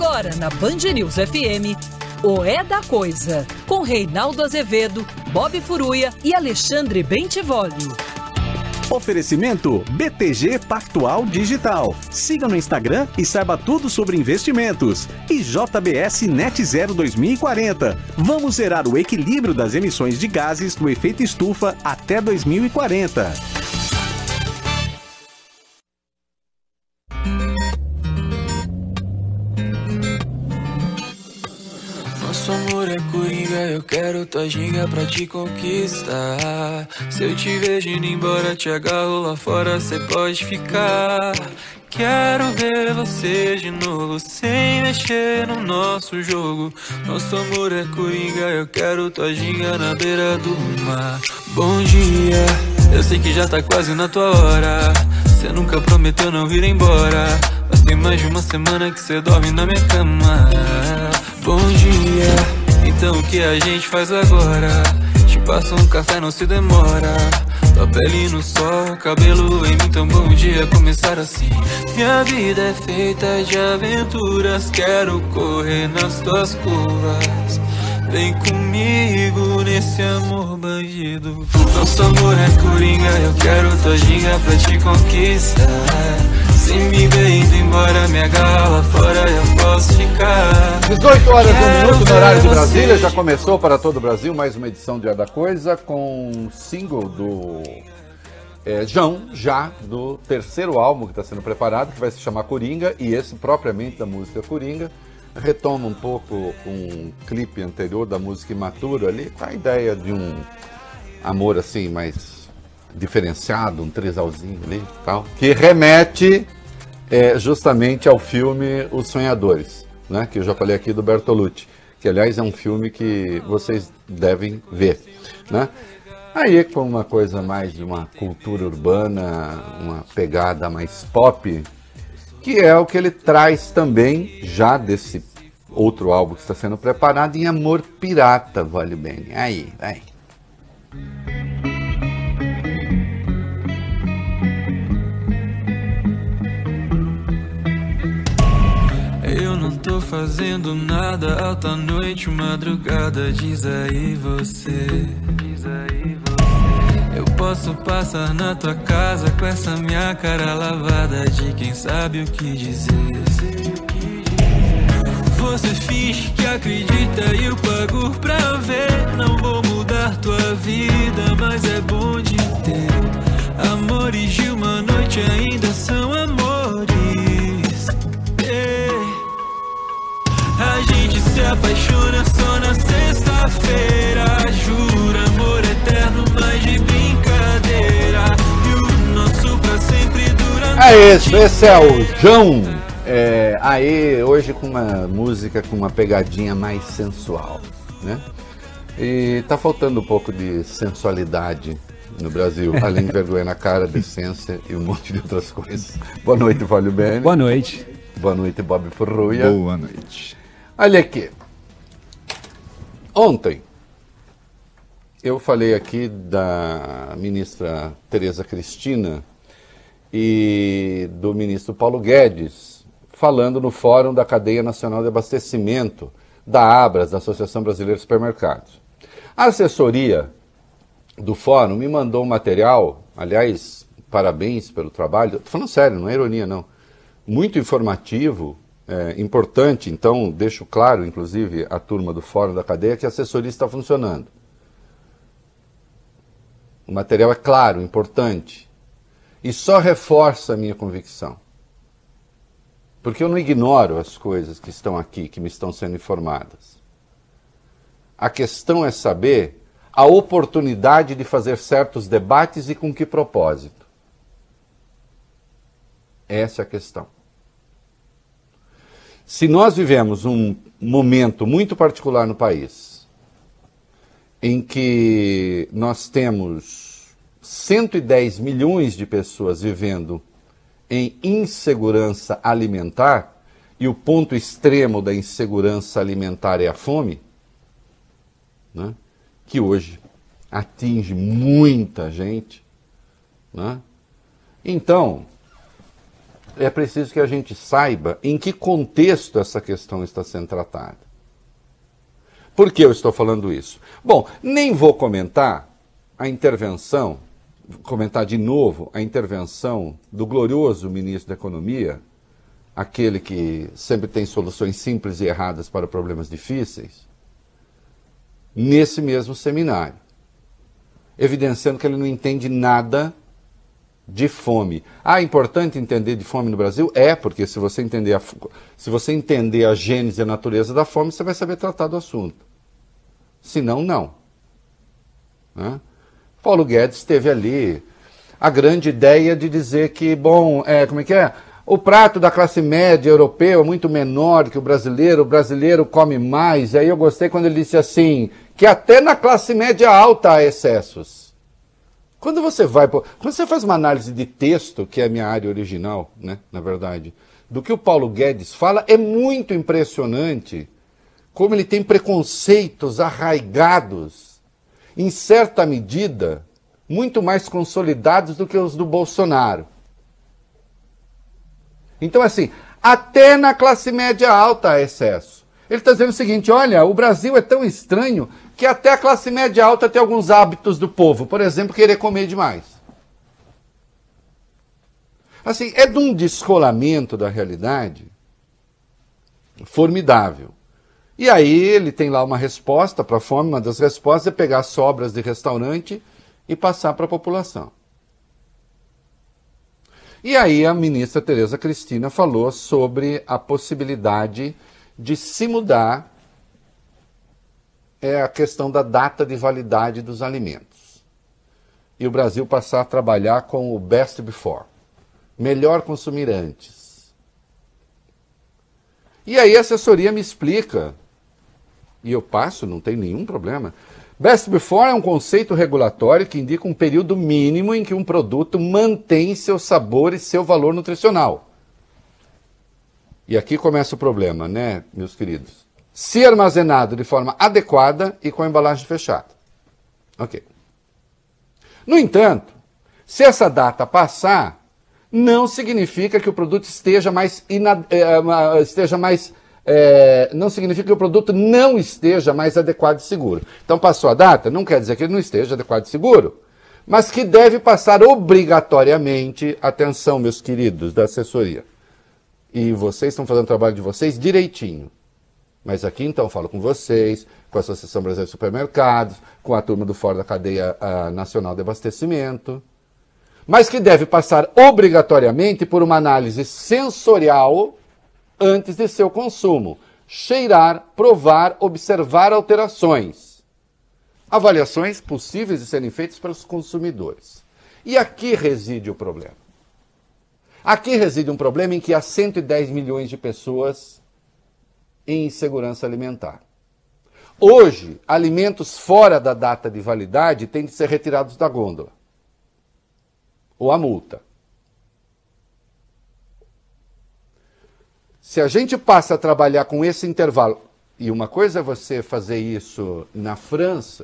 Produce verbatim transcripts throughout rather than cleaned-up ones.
Agora na Band News F M, o É da Coisa, com Reinaldo Azevedo, Bob Furuia e Alexandre Bentivolio. Oferecimento B T G Pactual Digital. Siga no Instagram e saiba tudo sobre investimentos. E J B S Net Zero dois mil e quarenta. Vamos zerar o equilíbrio das emissões de gases do efeito estufa até dois mil e quarenta. Nosso amor é coringa, eu quero tua ginga pra te conquistar. Se eu te vejo indo embora, te agarro lá fora, cê pode ficar. Quero ver você de novo, sem mexer no nosso jogo. Nosso amor é coringa, eu quero tua ginga na beira do mar. Bom dia, eu sei que já tá quase na tua hora. Cê nunca prometeu não vir embora, mas tem mais de uma semana que cê dorme na minha cama. Bom dia, então o que a gente faz agora? Te passo um café, não se demora. Tua pele no sol, cabelo em mim, então bom dia começar assim. Minha vida é feita de aventuras, quero correr nas tuas curvas. Vem comigo nesse amor bandido. Nosso amor é coringa, eu quero tua ginga pra te conquistar. Se me ver indo embora, me agarra lá fora, eu posso ficar. dezoito horas e um minuto no horário de Brasília. Já começou para todo o Brasil mais uma edição de É da Coisa, com um single do é, João, já do terceiro álbum que está sendo preparado, que vai se chamar Coringa, e esse propriamente da música Coringa. Retoma um pouco um clipe anterior da música Imaturo ali, com a ideia de um amor assim mais diferenciado, um trisalzinho ali e tal, que remete é, justamente ao filme Os Sonhadores, né, que eu já falei aqui do Bertolucci, que aliás é um filme que vocês devem ver, né? Aí com uma coisa mais de uma cultura urbana, uma pegada mais pop, que é o que ele traz também, já desse outro álbum que está sendo preparado, em Amor Pirata, vale bem. Aí, vai. Eu não tô fazendo nada, alta noite, madrugada, diz aí você. Diz aí você. Eu posso passar na tua casa com essa minha cara lavada de quem sabe o que dizer. Você finge que acredita e eu pago pra ver. Não vou mudar tua vida, mas é bom de ter. Amores de uma noite ainda são amores. Yeah. A gente se apaixona só na sexta-feira. Jura amor eterno, mas de brincadeira. E o nosso pra sempre dura. É isso, esse é o João. É, aí hoje com uma música com uma pegadinha mais sensual, né? E tá faltando um pouco de sensualidade no Brasil, além de vergonha na cara, decência e um monte de outras coisas. Boa noite, Valio Bene. Boa noite. Boa noite, Bob Furuia. Boa noite. Olha aqui. Ontem eu falei aqui da ministra Tereza Cristina e do ministro Paulo Guedes, falando no Fórum da Cadeia Nacional de Abastecimento, da ABRAS, da Associação Brasileira de Supermercados. A assessoria do Fórum me mandou um material, aliás, parabéns pelo trabalho, estou falando sério, não é ironia não, muito informativo, é, importante, então deixo claro, inclusive, a turma do Fórum da Cadeia, que a assessoria está funcionando. O material é claro, importante, e só reforça a minha convicção. Porque eu não ignoro as coisas que estão aqui, que me estão sendo informadas. A questão é saber a oportunidade de fazer certos debates e com que propósito. Essa é a questão. Se nós vivemos um momento muito particular no país, em que nós temos cento e dez milhões de pessoas vivendo em insegurança alimentar, e o ponto extremo da insegurança alimentar é a fome, né, que hoje atinge muita gente, né? Então, é preciso que a gente saiba em que contexto essa questão está sendo tratada. Por que eu estou falando isso? Bom, nem vou comentar a intervenção, comentar de novo a intervenção do glorioso ministro da Economia, aquele que sempre tem soluções simples e erradas para problemas difíceis, nesse mesmo seminário, evidenciando que ele não entende nada de fome. Ah, é importante entender de fome no Brasil? É, porque se você entender a, se você entender a gênese e a natureza da fome, você vai saber tratar do assunto. Se não, não. Né? Paulo Guedes teve ali a grande ideia de dizer que, bom, é, como é que é? O prato da classe média europeu é muito menor que o brasileiro, o brasileiro come mais. E aí eu gostei quando ele disse assim, que até na classe média alta há excessos. Quando você vai, quando você faz uma análise de texto, que é a minha área original, né, na verdade, do que o Paulo Guedes fala, é muito impressionante como ele tem preconceitos arraigados, em certa medida, muito mais consolidados do que os do Bolsonaro. Então, assim, até na classe média alta há excesso. Ele está dizendo o seguinte, olha, o Brasil é tão estranho que até a classe média alta tem alguns hábitos do povo. Por exemplo, querer comer demais. Assim, é de um descolamento da realidade formidável. E aí ele tem lá uma resposta para a fome, uma das respostas é pegar sobras de restaurante e passar para a população. E aí a ministra Tereza Cristina falou sobre a possibilidade de se mudar é a questão da data de validade dos alimentos. E o Brasil passar a trabalhar com o best before. Melhor consumir antes. E aí a assessoria me explica, e eu passo, não tem nenhum problema. Best before é um conceito regulatório que indica um período mínimo em que um produto mantém seu sabor e seu valor nutricional. E aqui começa o problema, né, meus queridos? Se armazenado de forma adequada e com a embalagem fechada. Ok. No entanto, se essa data passar, não significa que o produto esteja mais... Ina... esteja mais é... não significa que o produto não esteja mais adequado e seguro. Então, passou a data, não quer dizer que ele não esteja adequado e seguro, mas que deve passar obrigatoriamente, atenção, meus queridos da assessoria, e vocês estão fazendo o trabalho de vocês direitinho. Mas aqui, então, falo com vocês, com a Associação Brasileira de Supermercados, com a turma do Fórum da Cadeia uh, Nacional de Abastecimento, mas que deve passar obrigatoriamente por uma análise sensorial antes de seu consumo. Cheirar, provar, observar alterações. Avaliações possíveis de serem feitas pelos consumidores. E aqui reside o problema. Aqui reside um problema em que há cento e dez milhões de pessoas em insegurança alimentar. Hoje, alimentos fora da data de validade têm de ser retirados da gôndola. Ou a multa. Se a gente passa a trabalhar com esse intervalo, e uma coisa é você fazer isso na França,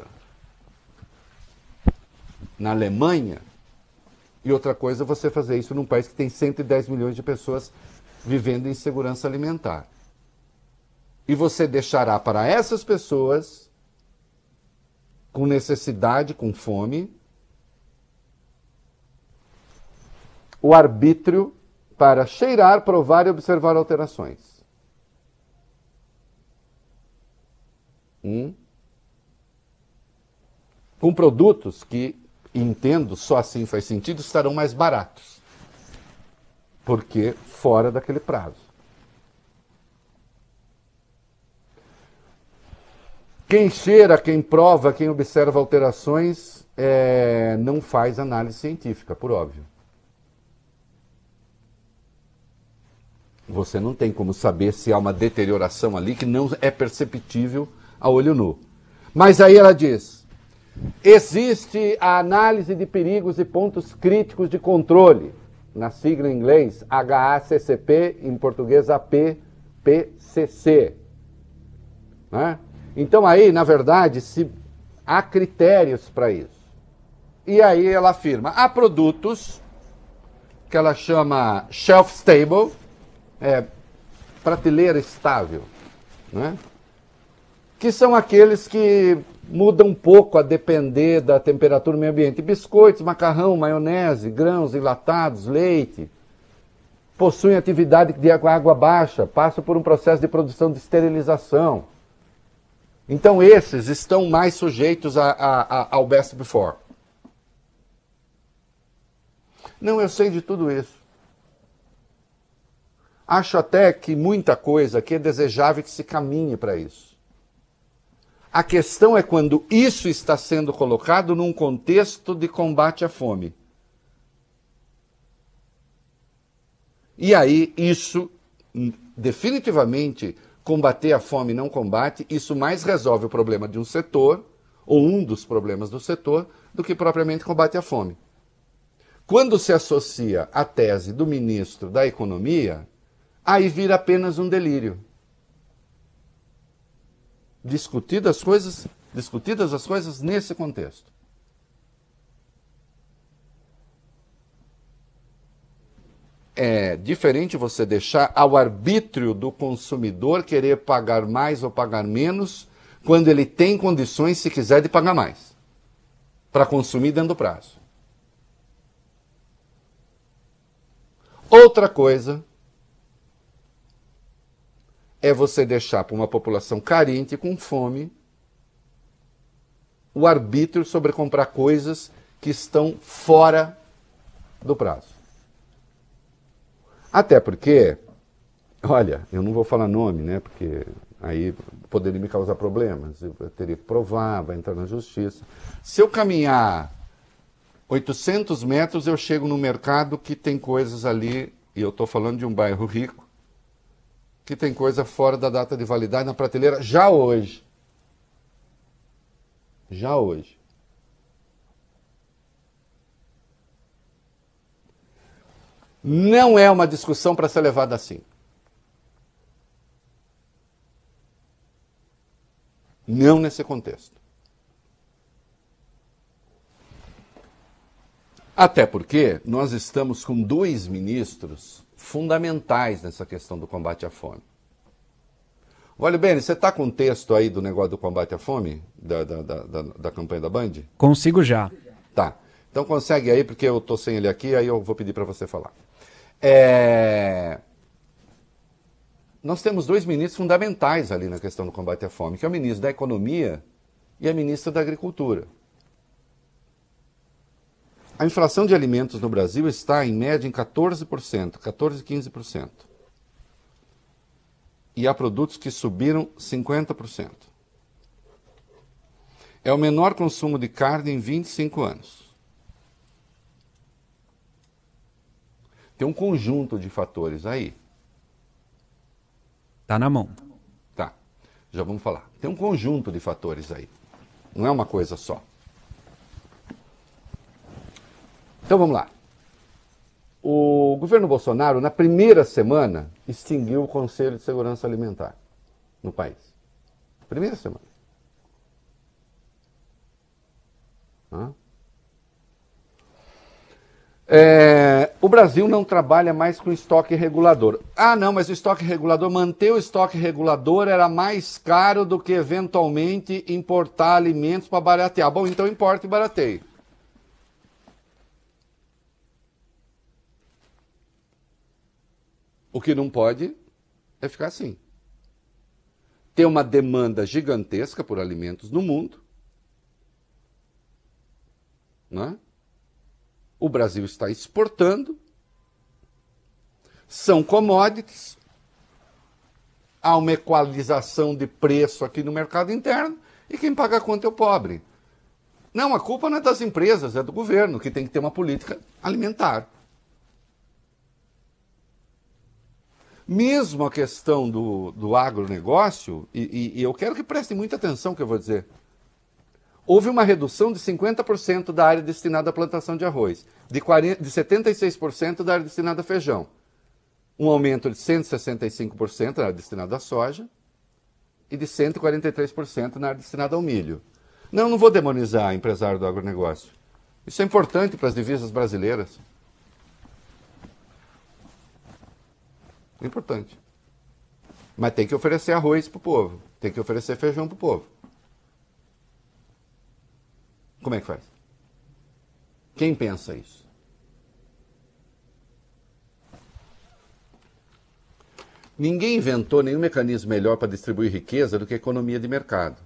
na Alemanha, e outra coisa é você fazer isso num país que tem cento e dez milhões de pessoas vivendo em insegurança alimentar. E você deixará para essas pessoas, com necessidade, com fome, o arbítrio para cheirar, provar e observar alterações. Hum? Com produtos que, entendo, só assim faz sentido, estarão mais baratos. Porque fora daquele prazo. Quem cheira, quem prova, quem observa alterações, é, não faz análise científica, por óbvio. Você não tem como saber se há uma deterioração ali que não é perceptível a olho nu. Mas aí ela diz, existe a análise de perigos e pontos críticos de controle, na sigla em inglês H A C C P, em português A P P C C. Né? Então aí, na verdade, se há critérios para isso. E aí ela afirma, há produtos que ela chama shelf stable, é, prateleira estável, né? Que são aqueles que mudam um pouco a depender da temperatura do meio ambiente. Biscoitos, macarrão, maionese, grãos enlatados, leite, possuem atividade de água baixa, passam por um processo de produção de esterilização. Então esses estão mais sujeitos a, a, a, ao best before. Não, eu sei de tudo isso. Acho até que muita coisa aqui é desejável que se caminhe para isso. A questão é quando isso está sendo colocado num contexto de combate à fome. E aí, isso, definitivamente, combater a fome não combate, isso mais resolve o problema de um setor, ou um dos problemas do setor, do que propriamente combate a fome. Quando se associa à tese do ministro da Economia, aí vira apenas um delírio. Discutidas as coisas, discutidas as coisas nesse contexto. É diferente você deixar ao arbítrio do consumidor querer pagar mais ou pagar menos, quando ele tem condições, se quiser, de pagar mais, para consumir dentro do prazo. Outra coisa é você deixar para uma população carente com fome o arbítrio sobre comprar coisas que estão fora do prazo. Até porque, olha, eu não vou falar nome, né? Porque aí poderia me causar problemas. Eu teria que provar, vai entrar na justiça. Se eu caminhar oitocentos metros, eu chego no mercado que tem coisas ali, e eu estou falando de um bairro rico, que tem coisa fora da data de validade na prateleira já hoje. Já hoje. Não é uma discussão para ser levada assim. Não nesse contexto. Até porque nós estamos com dois ministros fundamentais nessa questão do combate à fome. Olha, Beni, você está com um texto aí do negócio do combate à fome, da, da, da, da, da campanha da Band? Consigo já. Tá. Então consegue aí, porque eu estou sem ele aqui, aí eu vou pedir para você falar. É... Nós temos dois ministros fundamentais ali na questão do combate à fome, que é o ministro da Economia e a ministra da Agricultura. A inflação de alimentos no Brasil está, em média, em quatorze por cento, quatorze, quinze por cento. E há produtos que subiram cinquenta por cento. É o menor consumo de carne em vinte e cinco anos. Tem um conjunto de fatores aí. Tá na mão. Tá, já vamos falar. Tem um conjunto de fatores aí. Não é uma coisa só. Então vamos lá. O governo Bolsonaro, na primeira semana, extinguiu o Conselho de Segurança Alimentar no país. Primeira semana. Hã? É, o Brasil não trabalha mais com estoque regulador. Ah, não, mas o estoque regulador, manter o estoque regulador era mais caro do que eventualmente importar alimentos para baratear. Bom, então importa e barateie. O que não pode é ficar assim. Tem uma demanda gigantesca por alimentos no mundo. Não é? O Brasil está exportando. São commodities. Há uma equalização de preço aqui no mercado interno. E quem paga a conta é o pobre. Não, a culpa não é das empresas, é do governo, que tem que ter uma política alimentar. Mesmo a questão do, do agronegócio, e, e, e eu quero que prestem muita atenção no que eu vou dizer, houve uma redução de cinquenta por cento da área destinada à plantação de arroz, de, quarenta, de setenta e seis por cento da área destinada a feijão, um aumento de cento e sessenta e cinco por cento na área destinada à soja e de cento e quarenta e três por cento na área destinada ao milho. Não, não vou demonizar empresário do agronegócio. Isso é importante para as divisas brasileiras. É importante. Mas tem que oferecer arroz pro povo. Tem que oferecer feijão pro povo. Como é que faz? Quem pensa isso? Ninguém inventou nenhum mecanismo melhor para distribuir riqueza do que a economia de mercado.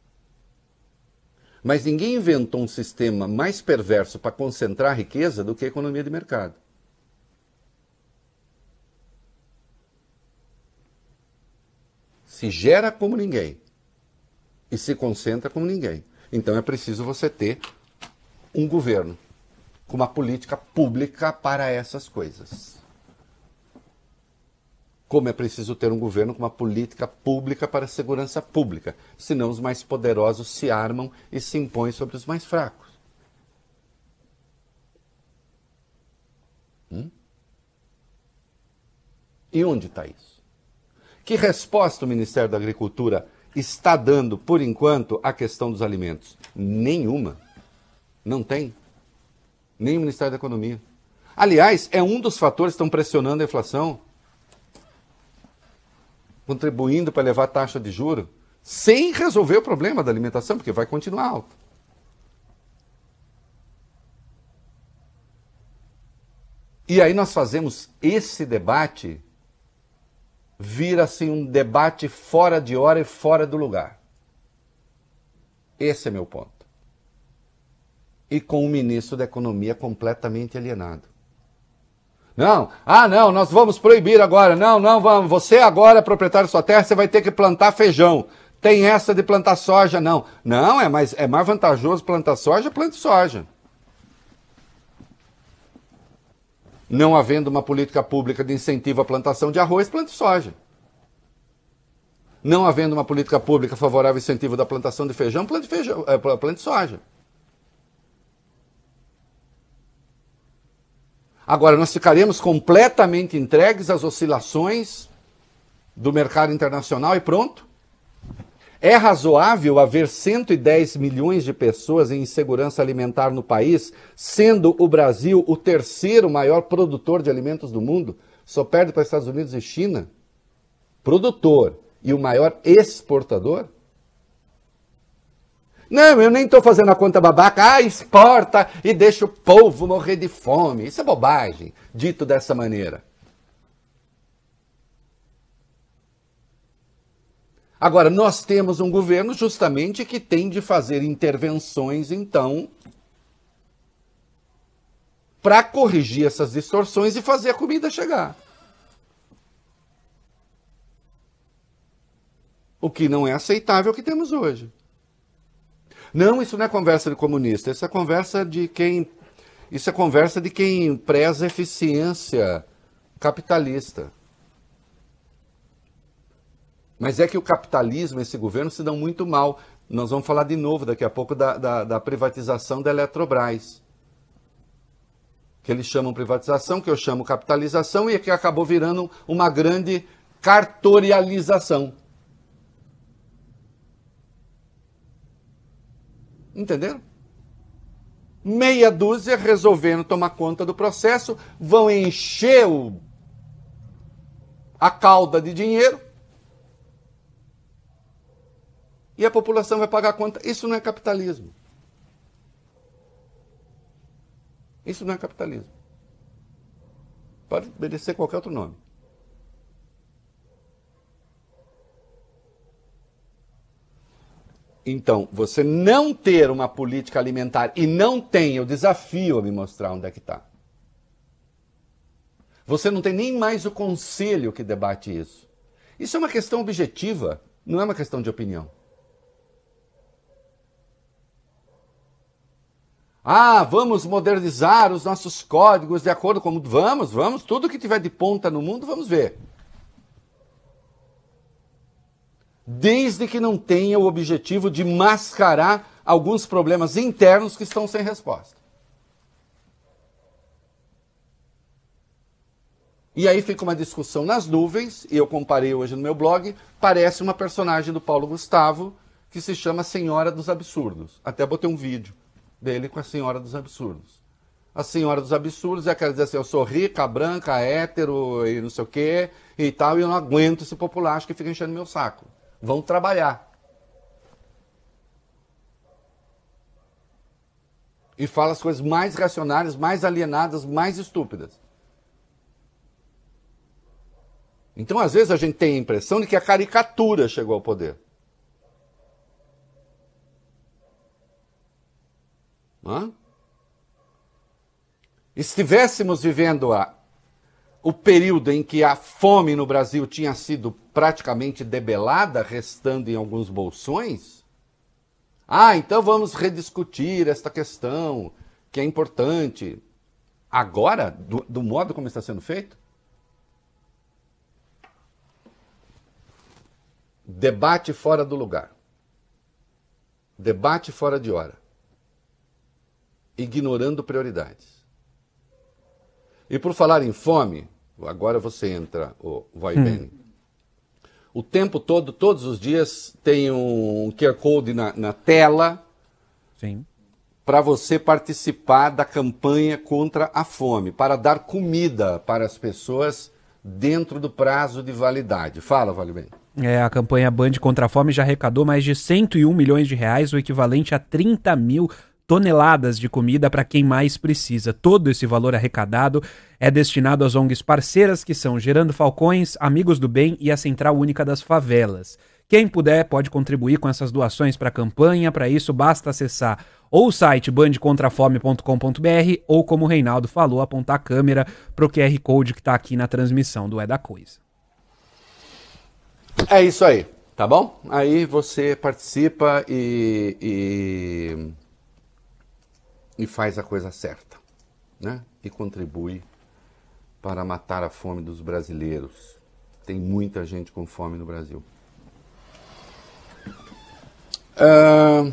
Mas ninguém inventou um sistema mais perverso para concentrar riqueza do que a economia de mercado. Se gera como ninguém e se concentra como ninguém. Então é preciso você ter um governo com uma política pública para essas coisas. Como é preciso ter um governo com uma política pública para a segurança pública. Senão os mais poderosos se armam e se impõem sobre os mais fracos. Hum? E onde está isso? Que resposta o Ministério da Agricultura está dando, por enquanto, à questão dos alimentos? Nenhuma. Não tem. Nem o Ministério da Economia. Aliás, é um dos fatores que estão pressionando a inflação, contribuindo para elevar a taxa de juros, sem resolver o problema da alimentação, porque vai continuar alto. E aí nós fazemos esse debate vir assim um debate fora de hora e fora do lugar. Esse é meu ponto. E com o ministro da Economia completamente alienado. Não, ah não, nós vamos proibir agora, não, não, vamos, você agora é proprietário da sua terra, você vai ter que plantar feijão. Tem essa de plantar soja, não. Não, é mais, é mais vantajoso plantar soja, plante soja. Não havendo uma política pública de incentivo à plantação de arroz, plante soja. Não havendo uma política pública favorável ao incentivo da plantação de feijão, plante, feijão, é, plante soja. Agora, nós ficaremos completamente entregues às oscilações do mercado internacional e pronto? É razoável haver cento e dez milhões de pessoas em insegurança alimentar no país, sendo o Brasil o terceiro maior produtor de alimentos do mundo? Só perde para os Estados Unidos e China? Produtor e o maior exportador? Não, eu nem estou fazendo a conta babaca, ah, exporta e deixa o povo morrer de fome. Isso é bobagem, dito dessa maneira. Agora, nós temos um governo justamente que tem de fazer intervenções, então, para corrigir essas distorções e fazer a comida chegar. O que não é aceitável o que temos hoje. Não, isso não é conversa de comunista, isso é conversa de quem, isso é conversa de quem preza eficiência capitalista. Mas é que o capitalismo e esse governo se dão muito mal. Nós vamos falar de novo daqui a pouco da, da, da privatização da Eletrobras. Que eles chamam privatização, que eu chamo capitalização, e que acabou virando uma grande cartorialização. Entenderam? Meia dúzia resolvendo tomar conta do processo, vão encher o, a cauda de dinheiro e a população vai pagar a conta. Isso não é capitalismo. Isso não é capitalismo. Pode obedecer qualquer outro nome. Então, você não ter uma política alimentar e não tem, eu desafio a me mostrar onde é que está. Você não tem nem mais o conselho que debate isso. Isso é uma questão objetiva, não é uma questão de opinião. Ah, vamos modernizar os nossos códigos de acordo com... Vamos, vamos, tudo que tiver de ponta no mundo, vamos ver. Desde que não tenha o objetivo de mascarar alguns problemas internos que estão sem resposta. E aí fica uma discussão nas nuvens, e eu comparei hoje no meu blog, parece uma personagem do Paulo Gustavo, que se chama Senhora dos Absurdos. Até botei um vídeo dele com a Senhora dos Absurdos. a senhora dos absurdos, é aquela dizer assim, eu sou rica, branca, hétero e não sei o quê e tal, e eu não aguento esse populacho que fica enchendo meu saco. Vão trabalhar. E fala as coisas mais racionais, mais alienadas, mais estúpidas. Então, às vezes, a gente tem a impressão de que a caricatura chegou ao poder. Hã? E se estivéssemos vivendo a, o período em que a fome no Brasil tinha sido praticamente debelada, restando em alguns bolsões, ah, então vamos rediscutir esta questão, que é importante. Agora, do, do modo como está sendo feito? Debate fora do lugar. Debate fora de hora. Ignorando prioridades. E por falar em fome, agora você entra, o vai hum. bem. O tempo todo, todos os dias, tem um Q R Code na, na tela para você participar da campanha contra a fome, para dar comida para as pessoas dentro do prazo de validade. Fala, Vale Bem. É, a campanha Band contra a Fome já arrecadou mais de cento e um milhões de reais, o equivalente a trinta mil toneladas de comida para quem mais precisa. Todo esse valor arrecadado é destinado às O N Gs parceiras, que são Gerando Falcões, Amigos do Bem e a Central Única das Favelas. Quem puder pode contribuir com essas doações para a campanha. Para isso, basta acessar ou o site band contra fome ponto com ponto b r ou, como o Reinaldo falou, apontar a câmera para o Q R Code que está aqui na transmissão do É da Coisa. É isso aí, tá bom? Aí você participa e... e... e faz a coisa certa, né? E contribui para matar a fome dos brasileiros. Tem muita gente com fome no Brasil. Uh...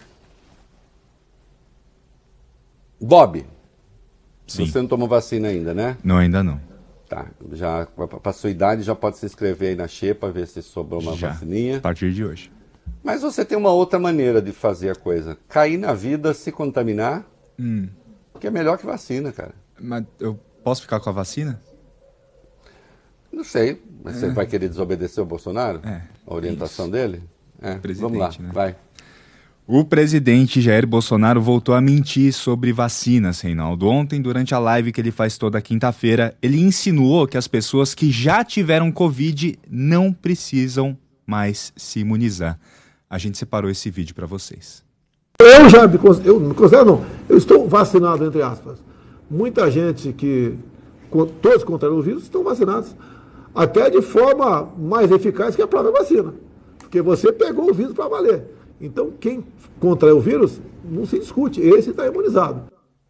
Bob, Sim. Você não tomou vacina ainda, né? Não, ainda não. Tá, já para sua idade já pode se inscrever aí na Xepa, ver se sobrou uma Já, vacininha. a partir de hoje. Mas você tem uma outra maneira de fazer a coisa. Cair na vida, se contaminar, Hum. que é melhor que vacina, cara. Mas eu posso ficar com a vacina? Não sei, mas você vai querer desobedecer o Bolsonaro? É, A orientação isso. dele? É, Presidente, vamos lá, né? vai. O presidente Jair Bolsonaro voltou a mentir sobre vacinas, Reinaldo. Ontem, durante a live que ele faz toda quinta-feira, ele insinuou que as pessoas que já tiveram Covid não precisam mais se imunizar. A gente separou esse vídeo para vocês. Eu já me considero, eu me considero não, eu estou vacinado, entre aspas. Muita gente que, todos contraíram o vírus, estão vacinados. Até de forma mais eficaz que a própria vacina. Porque você pegou o vírus para valer. Então, quem contrai o vírus, não se discute, esse está imunizado.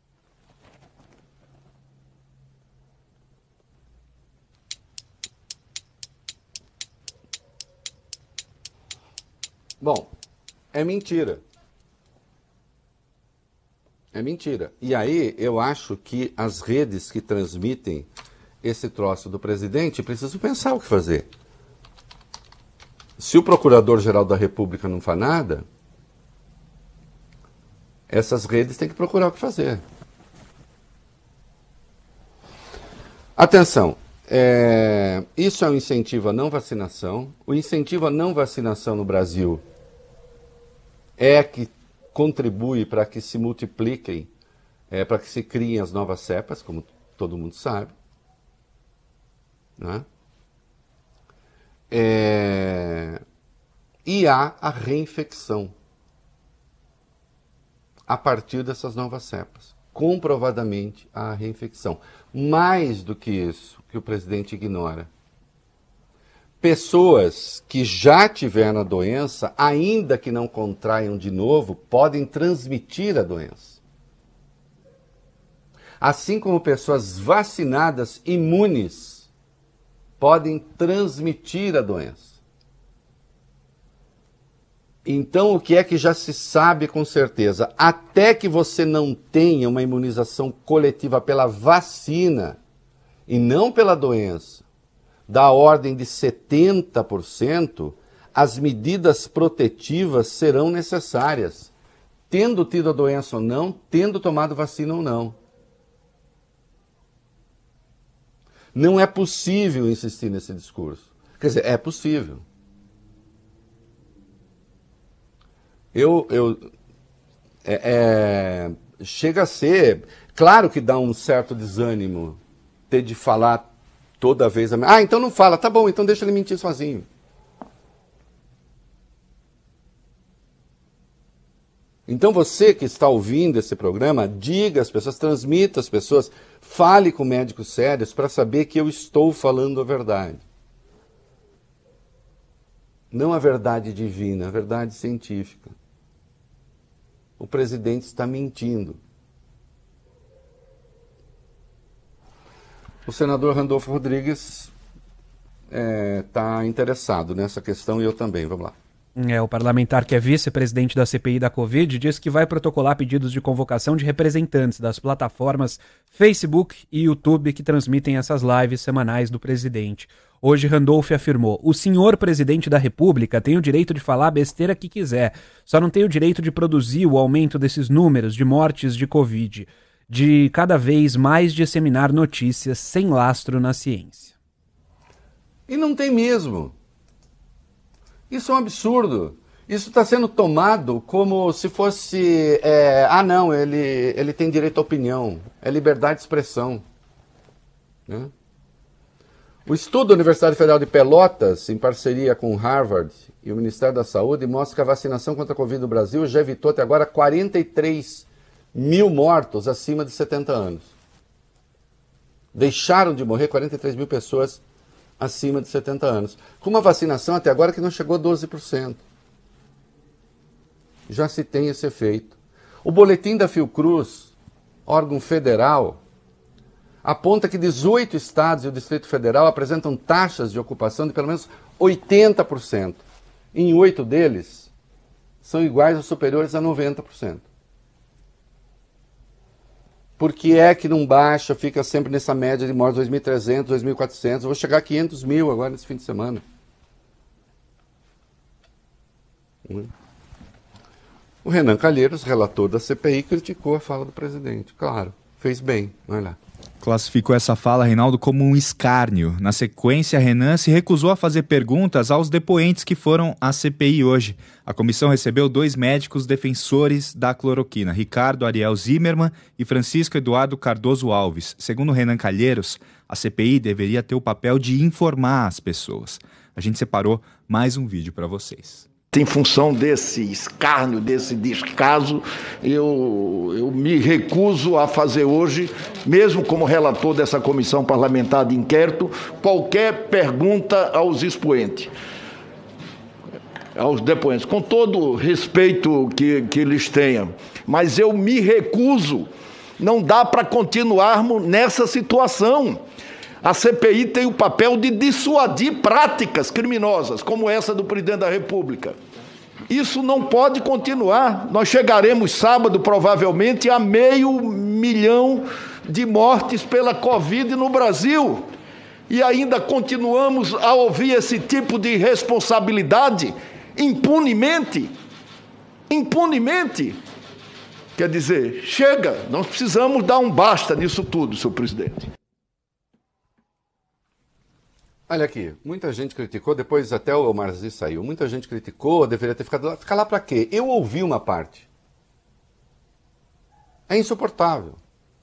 Bom, é mentira. É mentira. E aí, eu acho que as redes que transmitem esse troço do presidente precisam pensar o que fazer. Se o Procurador-Geral da República não faz nada, essas redes têm que procurar o que fazer. Atenção, é, isso é um incentivo à não vacinação. O incentivo à não vacinação no Brasil é que contribui para que se multipliquem, é, para que se criem as novas cepas, como todo mundo sabe. Né? É, e há a reinfecção a partir dessas novas cepas. Comprovadamente há a reinfecção. Mais do que isso, que o presidente ignora. Pessoas que já tiveram a doença, ainda que não contraiam de novo, podem transmitir a doença. Assim como pessoas vacinadas, imunes, podem transmitir a doença. Então, o que é que já se sabe com certeza? Até que você não tenha uma imunização coletiva pela vacina e não pela doença, da ordem de setenta por cento, as medidas protetivas serão necessárias, tendo tido a doença ou não, tendo tomado vacina ou não. Não é possível insistir nesse discurso. Quer dizer, é possível. Eu, eu é, é, chega a ser, claro que dá um certo desânimo ter de falar toda vez. A... Ah, então não fala, tá bom, então deixa ele mentir sozinho. Então você que está ouvindo esse programa, diga às pessoas, transmita às pessoas, fale com médicos sérios para saber que eu estou falando a verdade. Não a verdade divina, a verdade científica. O presidente está mentindo. O senador Randolfo Rodrigues está é, interessado nessa questão e eu também. Vamos lá. É, o parlamentar que é vice-presidente da C P I da Covid diz que vai protocolar pedidos de convocação de representantes das plataformas Facebook e YouTube que transmitem essas lives semanais do presidente. Hoje, Randolph afirmou: o senhor presidente da República tem o direito de falar a besteira que quiser, só não tem o direito de produzir o aumento desses números de mortes de Covid, de cada vez mais disseminar notícias sem lastro na ciência. E não tem mesmo. Isso é um absurdo. Isso está sendo tomado como se fosse... É, ah, não, ele, ele tem direito à opinião. É liberdade de expressão. Né? O estudo da Universidade Federal de Pelotas, em parceria com Harvard e o Ministério da Saúde, mostra que a vacinação contra a Covid no Brasil já evitou até agora quarenta e três mil mortos acima de setenta anos. Deixaram de morrer quarenta e três mil pessoas acima de setenta anos. Com uma vacinação até agora que não chegou a doze por cento. Já se tem esse efeito. O boletim da Fiocruz, órgão federal, aponta que dezoito estados e o Distrito Federal apresentam taxas de ocupação de pelo menos oitenta por cento. Em oito deles, são iguais ou superiores a noventa por cento. Por que é que não baixa, fica sempre nessa média de mortes, dois mil e trezentos, dois mil e quatrocentos, vou chegar a quinhentos mil agora nesse fim de semana. O Renan Calheiros, relator da C P I, criticou a fala do presidente. Claro, fez bem, olha lá. Classificou essa fala, Reinaldo, como um escárnio. Na sequência, Renan se recusou a fazer perguntas aos depoentes que foram à C P I hoje. A comissão recebeu dois médicos defensores da cloroquina, Ricardo Ariel Zimmermann e Francisco Eduardo Cardoso Alves. Segundo Renan Calheiros, a C P I deveria ter o papel de informar as pessoas. A gente separou mais um vídeo para vocês. Em função desse escárnio, desse descaso, eu, eu me recuso a fazer hoje, mesmo como relator dessa comissão parlamentar de inquérito, qualquer pergunta aos expoentes, aos depoentes, com todo respeito que, que eles tenham. Mas eu me recuso, não dá para continuarmos nessa situação. A C P I tem o papel de dissuadir práticas criminosas, como essa do presidente da República. Isso não pode continuar. Nós chegaremos sábado, provavelmente, a meio milhão de mortes pela Covid no Brasil. E ainda continuamos a ouvir esse tipo de responsabilidade impunemente. Impunemente. Quer dizer, chega, nós precisamos dar um basta nisso tudo, senhor presidente. Olha aqui, muita gente criticou, depois até o Omar Aziz saiu, muita gente criticou, deveria ter ficado lá. Ficar lá para quê? Eu ouvi uma parte. É insuportável.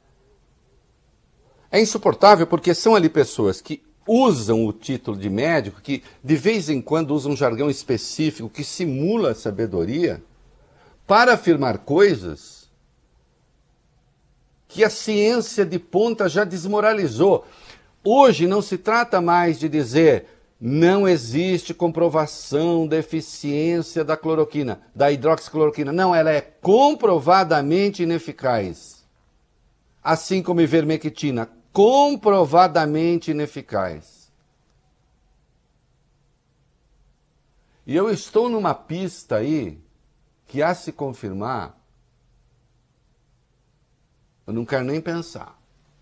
É insuportável porque são ali pessoas que usam o título de médico, que de vez em quando usam um jargão específico que simula a sabedoria, para afirmar coisas que a ciência de ponta já desmoralizou. Hoje não se trata mais de dizer não existe comprovação da eficiência da cloroquina, da hidroxicloroquina. Não, ela é comprovadamente ineficaz. Assim como a ivermectina, comprovadamente ineficaz. E eu estou numa pista aí que, a se confirmar, eu não quero nem pensar.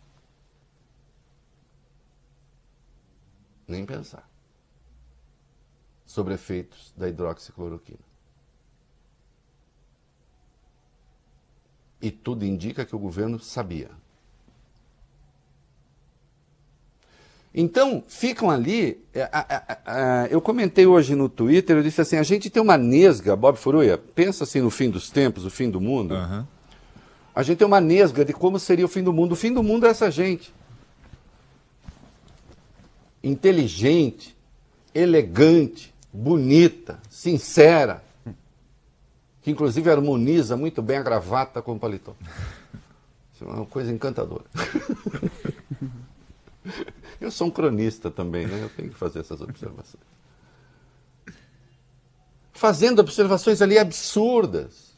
Nem pensar sobre efeitos da hidroxicloroquina. E tudo indica que o governo sabia. Então, ficam ali... A, a, a, eu comentei hoje no Twitter, eu disse assim, a gente tem uma nesga, Bob Furuia, pensa assim no fim dos tempos, o fim do mundo. Uhum. A gente tem uma nesga de como seria o fim do mundo. O fim do mundo é essa gente. Inteligente, elegante, bonita, sincera, que inclusive harmoniza muito bem a gravata com o paletó. Isso é uma coisa encantadora. Eu sou um cronista também, né? Eu tenho que fazer essas observações. Fazendo observações ali absurdas.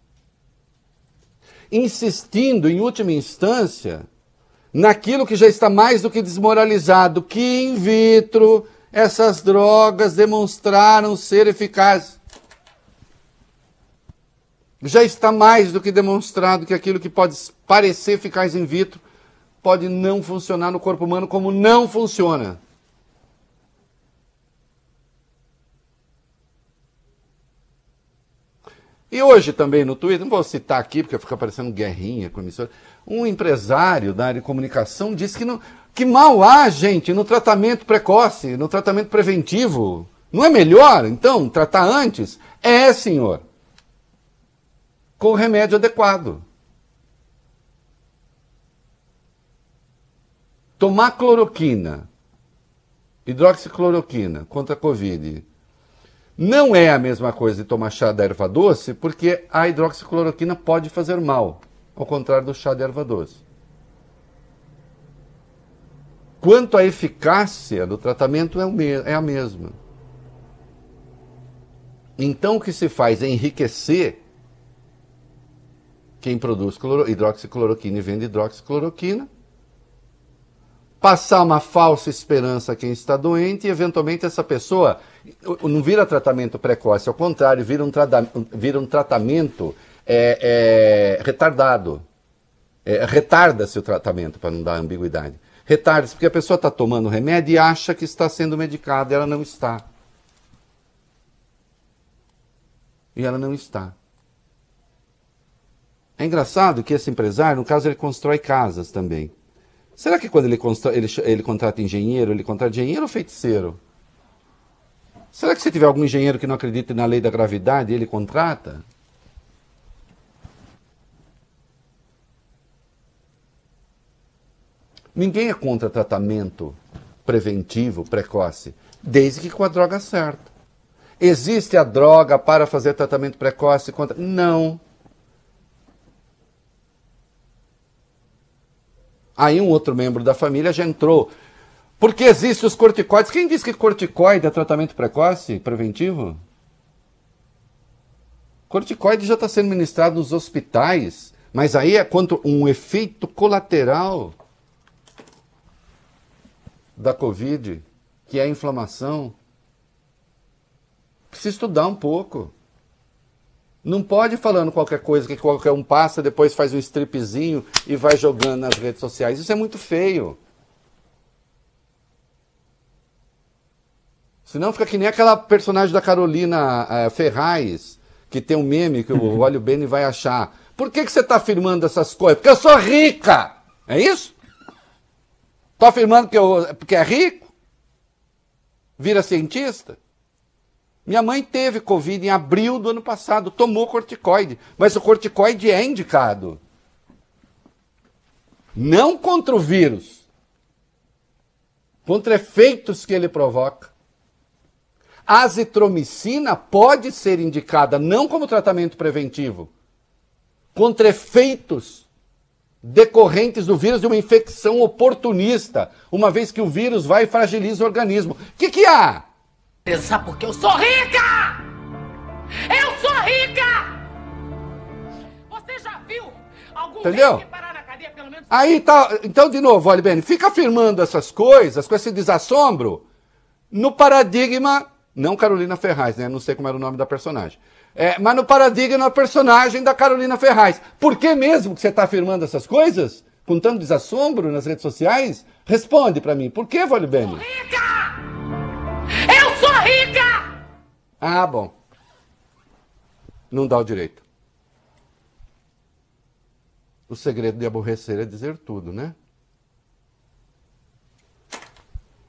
Insistindo, em última instância, naquilo que já está mais do que desmoralizado, que in vitro essas drogas demonstraram ser eficazes. Já está mais do que demonstrado que aquilo que pode parecer eficaz in vitro pode não funcionar no corpo humano como não funciona. E hoje também no Twitter, não vou citar aqui porque fica parecendo guerrinha com a emissora, um empresário da área de comunicação disse que, não, que mal há, gente, no tratamento precoce, no tratamento preventivo. Não é melhor, então, tratar antes? É, senhor. Com o remédio adequado. Tomar cloroquina, hidroxicloroquina contra a Covid, não é a mesma coisa de tomar chá da erva doce, porque a hidroxicloroquina pode fazer mal, ao contrário do chá de erva doce. Quanto à eficácia do tratamento, é, o me- é a mesma. Então, o que se faz é enriquecer quem produz cloro- hidroxicloroquina e vende hidroxicloroquina, passar uma falsa esperança a quem está doente e, eventualmente, essa pessoa não vira tratamento precoce, ao contrário, vira um, trata- vira um tratamento é, é, retardado. É, retarda-se o tratamento, para não dar ambiguidade. Retarda-se, porque a pessoa está tomando remédio e acha que está sendo medicada, e ela não está. E ela não está. É engraçado que esse empresário, no caso, ele constrói casas também. Será que quando ele, constrói, ele, ele contrata engenheiro, ele contrata engenheiro ou feiticeiro? Será que se tiver algum engenheiro que não acredita na lei da gravidade, ele contrata? Ninguém é contra tratamento preventivo, precoce, desde que com a droga certa. Existe a droga para fazer tratamento precoce contra... Não. Aí um outro membro da família já entrou. Porque existem os corticoides. Quem diz que corticoide é tratamento precoce, preventivo? Corticoide já está sendo ministrado nos hospitais, mas aí é quanto um efeito colateral da Covid, que é a inflamação. Precisa estudar um pouco. Não pode ir falando qualquer coisa que qualquer um passa, depois faz um stripzinho e vai jogando nas redes sociais. Isso é muito feio. Senão fica que nem aquela personagem da Carolina uh, Ferraz, que tem um meme que o Olho Bene vai achar. Por que, que você está afirmando essas coisas? Porque eu sou rica! É isso? Estou afirmando que eu, porque é rico? Vira cientista? Minha mãe teve Covid em abril do ano passado, tomou corticoide, mas o corticoide é indicado. Não contra o vírus, contra efeitos que ele provoca. A azitromicina pode ser indicada não como tratamento preventivo, contra efeitos decorrentes do vírus de uma infecção oportunista, uma vez que o vírus vai e fragiliza o organismo. O que, que há? Pensar porque eu sou rica! Eu sou rica! Você já viu algum Entendeu? rico parar na cadeia pelo menos... Aí tá, então de novo, olha bem, fica afirmando essas coisas, com esse desassombro, no paradigma, não Carolina Ferraz, né? Não sei como era o nome da personagem. É, mas no paradigma, a personagem da Carolina Ferraz. Por que mesmo que você está afirmando essas coisas? Com tanto desassombro nas redes sociais? Responde para mim, por que, Vale Bene? Rica! Eu sou rica! Ah, bom. Não dá o direito. O segredo de aborrecer é dizer tudo, né?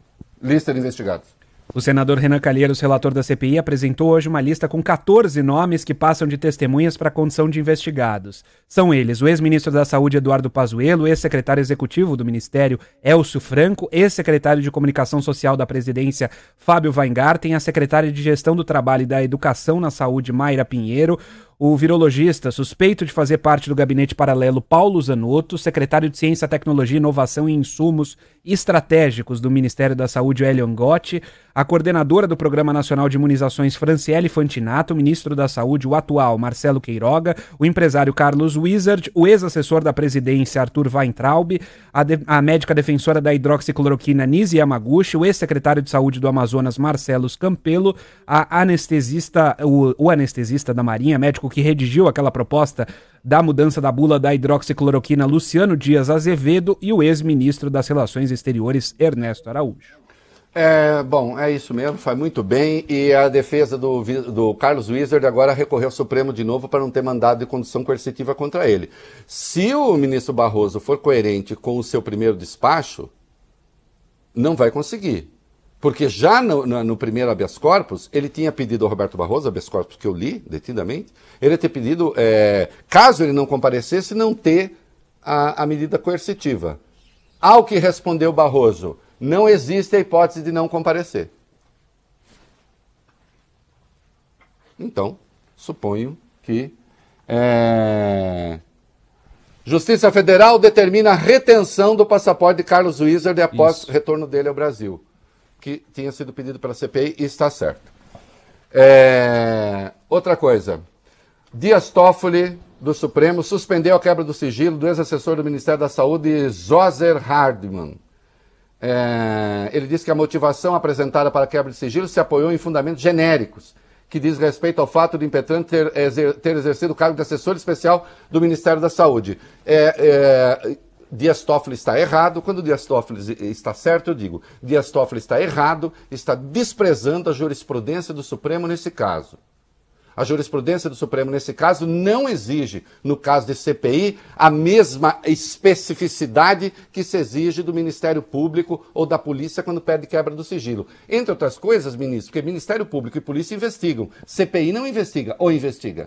lista de investigados. O senador Renan Calheiros, relator da C P I, apresentou hoje uma lista com quatorze nomes que passam de testemunhas para a condição de investigados. São eles o ex-ministro da Saúde, Eduardo Pazuello, ex-secretário executivo do Ministério, Elcio Franco, ex-secretário de Comunicação Social da Presidência, Fábio Weingarten, a secretária de Gestão do Trabalho e da Educação na Saúde, Mayra Pinheiro, o virologista suspeito de fazer parte do gabinete paralelo Paulo Zanotto, secretário de Ciência, Tecnologia, Inovação e Insumos Estratégicos do Ministério da Saúde, Elion Gotti, a coordenadora do Programa Nacional de Imunizações, Franciele Fantinato, o ministro da Saúde, o atual, Marcelo Queiroga, o empresário Carlos Wizard, o ex-assessor da presidência, Arthur Weintraub, a, de, a médica defensora da hidroxicloroquina, Nisi Yamaguchi, o ex-secretário de Saúde do Amazonas, Marcelo Campelo, a anestesista, o, o anestesista da Marinha, médico que redigiu aquela proposta da mudança da bula da hidroxicloroquina, Luciano Dias Azevedo, e o ex-ministro das Relações Exteriores, Ernesto Araújo. É, bom, é isso mesmo, faz muito bem, e a defesa do, do Carlos Wizard agora recorreu ao Supremo de novo para não ter mandado de condução coercitiva contra ele. Se o ministro Barroso for coerente com o seu primeiro despacho, não vai conseguir. Porque já no, no, no primeiro habeas corpus, ele tinha pedido ao Roberto Barroso, habeas corpus que eu li, detidamente, ele tinha pedido, é, caso ele não comparecesse, não ter a, a medida coercitiva. Ao que respondeu Barroso, não existe a hipótese de não comparecer. Então, suponho que é, Justiça Federal determina a retenção do passaporte de Carlos Wizard após o retorno dele ao Brasil, que tinha sido pedido pela C P I e está certo. É, outra coisa, Dias Toffoli, do Supremo, suspendeu a quebra do sigilo do ex-assessor do Ministério da Saúde, Zoser Hardman. É, ele disse que a motivação apresentada para a quebra de sigilo se apoiou em fundamentos genéricos, que diz respeito ao fato de Impetran ter, exer, ter exercido o cargo de assessor especial do Ministério da Saúde. É, é, Dias Toffoli está errado. Quando Dias Toffoli está certo, eu digo, Dias Toffoli está errado, está desprezando a jurisprudência do Supremo nesse caso. A jurisprudência do Supremo nesse caso não exige, no caso de C P I, a mesma especificidade que se exige do Ministério Público ou da Polícia quando pede quebra do sigilo. Entre outras coisas, ministro, porque Ministério Público e Polícia investigam. C P I não investiga, ou investiga?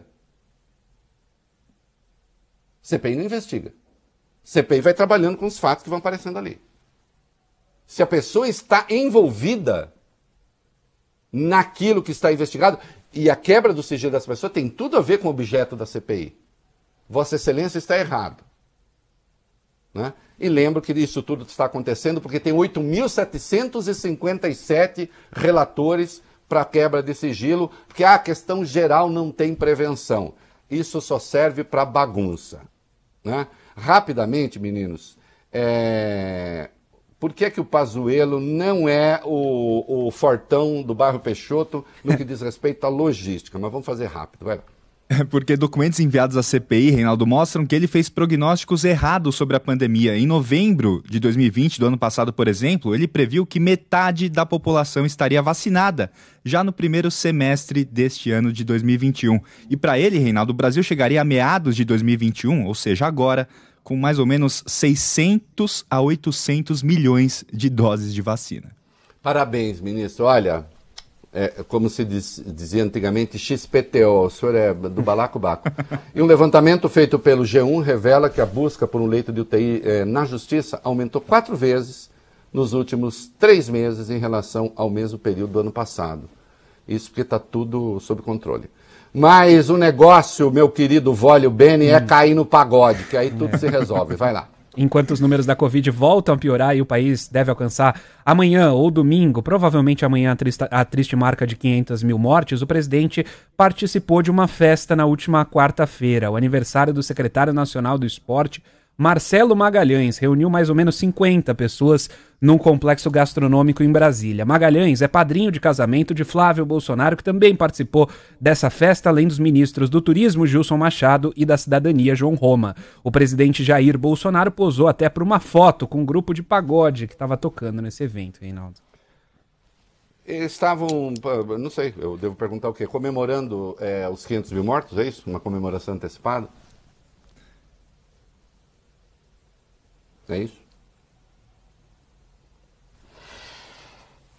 C P I não investiga. C P I vai trabalhando com os fatos que vão aparecendo ali. Se a pessoa está envolvida naquilo que está investigado, e a quebra do sigilo dessa pessoa tem tudo a ver com o objeto da C P I. Vossa Excelência está errado. Né? E lembro que isso tudo está acontecendo porque tem oito mil setecentos e cinquenta e sete relatores para a quebra de sigilo, porque a questão geral não tem prevenção. Isso só serve para bagunça. Né? Rapidamente, meninos, é... por que é que o Pazuello não é o, o fortão do bairro Peixoto no que diz respeito à logística? Mas vamos fazer rápido, vai lá. Porque documentos enviados à C P I, Reinaldo, mostram que ele fez prognósticos errados sobre a pandemia. Em novembro de dois mil e vinte, do ano passado, por exemplo, ele previu que metade da população estaria vacinada já no primeiro semestre deste ano de dois mil e vinte e um. E para ele, Reinaldo, o Brasil chegaria a meados de dois mil e vinte e um, ou seja, agora, com mais ou menos seiscentos a oitocentos milhões de doses de vacina. Parabéns, ministro. Olha, é, como se diz, dizia antigamente, X P T O, o senhor é do balacobaco. E um levantamento feito pelo G um revela que a busca por um leito de U T I é, na Justiça aumentou quatro vezes nos últimos três meses em relação ao mesmo período do ano passado. Isso porque está tudo sob controle. Mas o negócio, meu querido Vólio Bene, hum. é cair no pagode, que aí tudo é. se resolve. Vai lá. Enquanto os números da Covid voltam a piorar e o país deve alcançar amanhã ou domingo, provavelmente amanhã, a, trista, a triste marca de quinhentas mil mortes, o presidente participou de uma festa na última quarta-feira. O aniversário do secretário nacional do esporte, Marcelo Magalhães, reuniu mais ou menos cinquenta pessoas num complexo gastronômico em Brasília. Magalhães é padrinho de casamento de Flávio Bolsonaro, que também participou dessa festa, além dos ministros do Turismo, Gilson Machado, e da Cidadania, João Roma. O presidente Jair Bolsonaro posou até para uma foto com um grupo de pagode que estava tocando nesse evento, Reinaldo. Eles estavam, não sei, eu devo perguntar o quê? Comemorando é, os quinhentos mil mortos, é isso? Uma comemoração antecipada? É isso?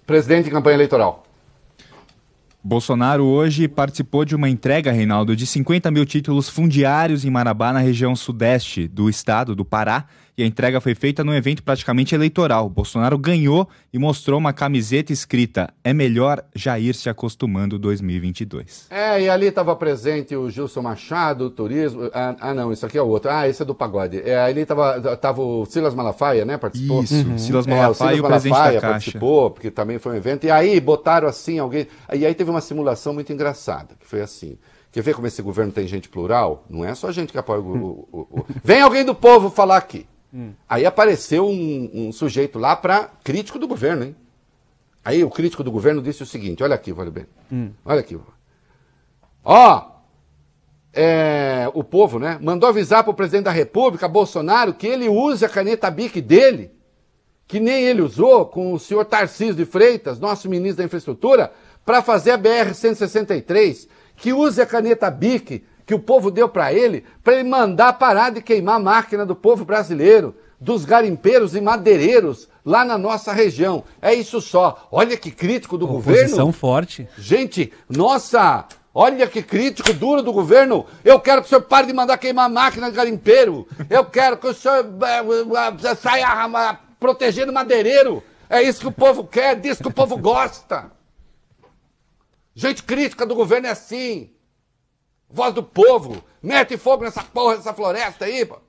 Presidente em campanha eleitoral. Bolsonaro hoje participou de uma entrega, Reinaldo, de cinquenta mil títulos fundiários em Marabá, na região sudeste do estado do Pará. E a entrega foi feita num evento praticamente eleitoral. Bolsonaro ganhou e mostrou uma camiseta escrita: é melhor já ir se acostumando dois mil e vinte e dois. É, e ali estava presente o Gilson Machado, o turismo. Ah, ah, não, isso aqui é o outro. Ah, esse é do pagode. É, ali estava tava o Silas Malafaia, né? Participou. Isso, uhum. Silas Malafaia é, e o presidente da Caixa. Participou, porque também foi um evento. E aí botaram assim alguém. E aí teve uma simulação muito engraçada, que foi assim. Quer ver como esse governo tem gente plural? Não é só gente que apoia o. o, o, o... Vem alguém do povo falar aqui. Hum. Aí apareceu um, um sujeito lá para crítico do governo, hein? Aí o crítico do governo disse o seguinte: olha aqui, Vale Bem. Hum. Olha aqui. Ó, é, o povo, né, mandou avisar para o presidente da República, Bolsonaro, que ele use a caneta Bic dele, que nem ele usou com o senhor Tarcísio de Freitas, nosso ministro da Infraestrutura, para fazer a B R cento e sessenta e três, que use a caneta Bic que o povo deu para ele, para ele mandar parar de queimar a máquina do povo brasileiro, dos garimpeiros e madeireiros lá na nossa região. É isso só. Olha que crítico do governo. Oposição forte. Gente, nossa, olha que crítico duro do governo. Eu quero que o senhor pare de mandar queimar a máquina de garimpeiro. Eu quero que o senhor uh, saia uh, protegendo madeireiro. É isso que o povo quer, disso que o povo gosta. Gente crítica do governo é assim. Voz do povo, mete fogo nessa porra dessa floresta aí, pô.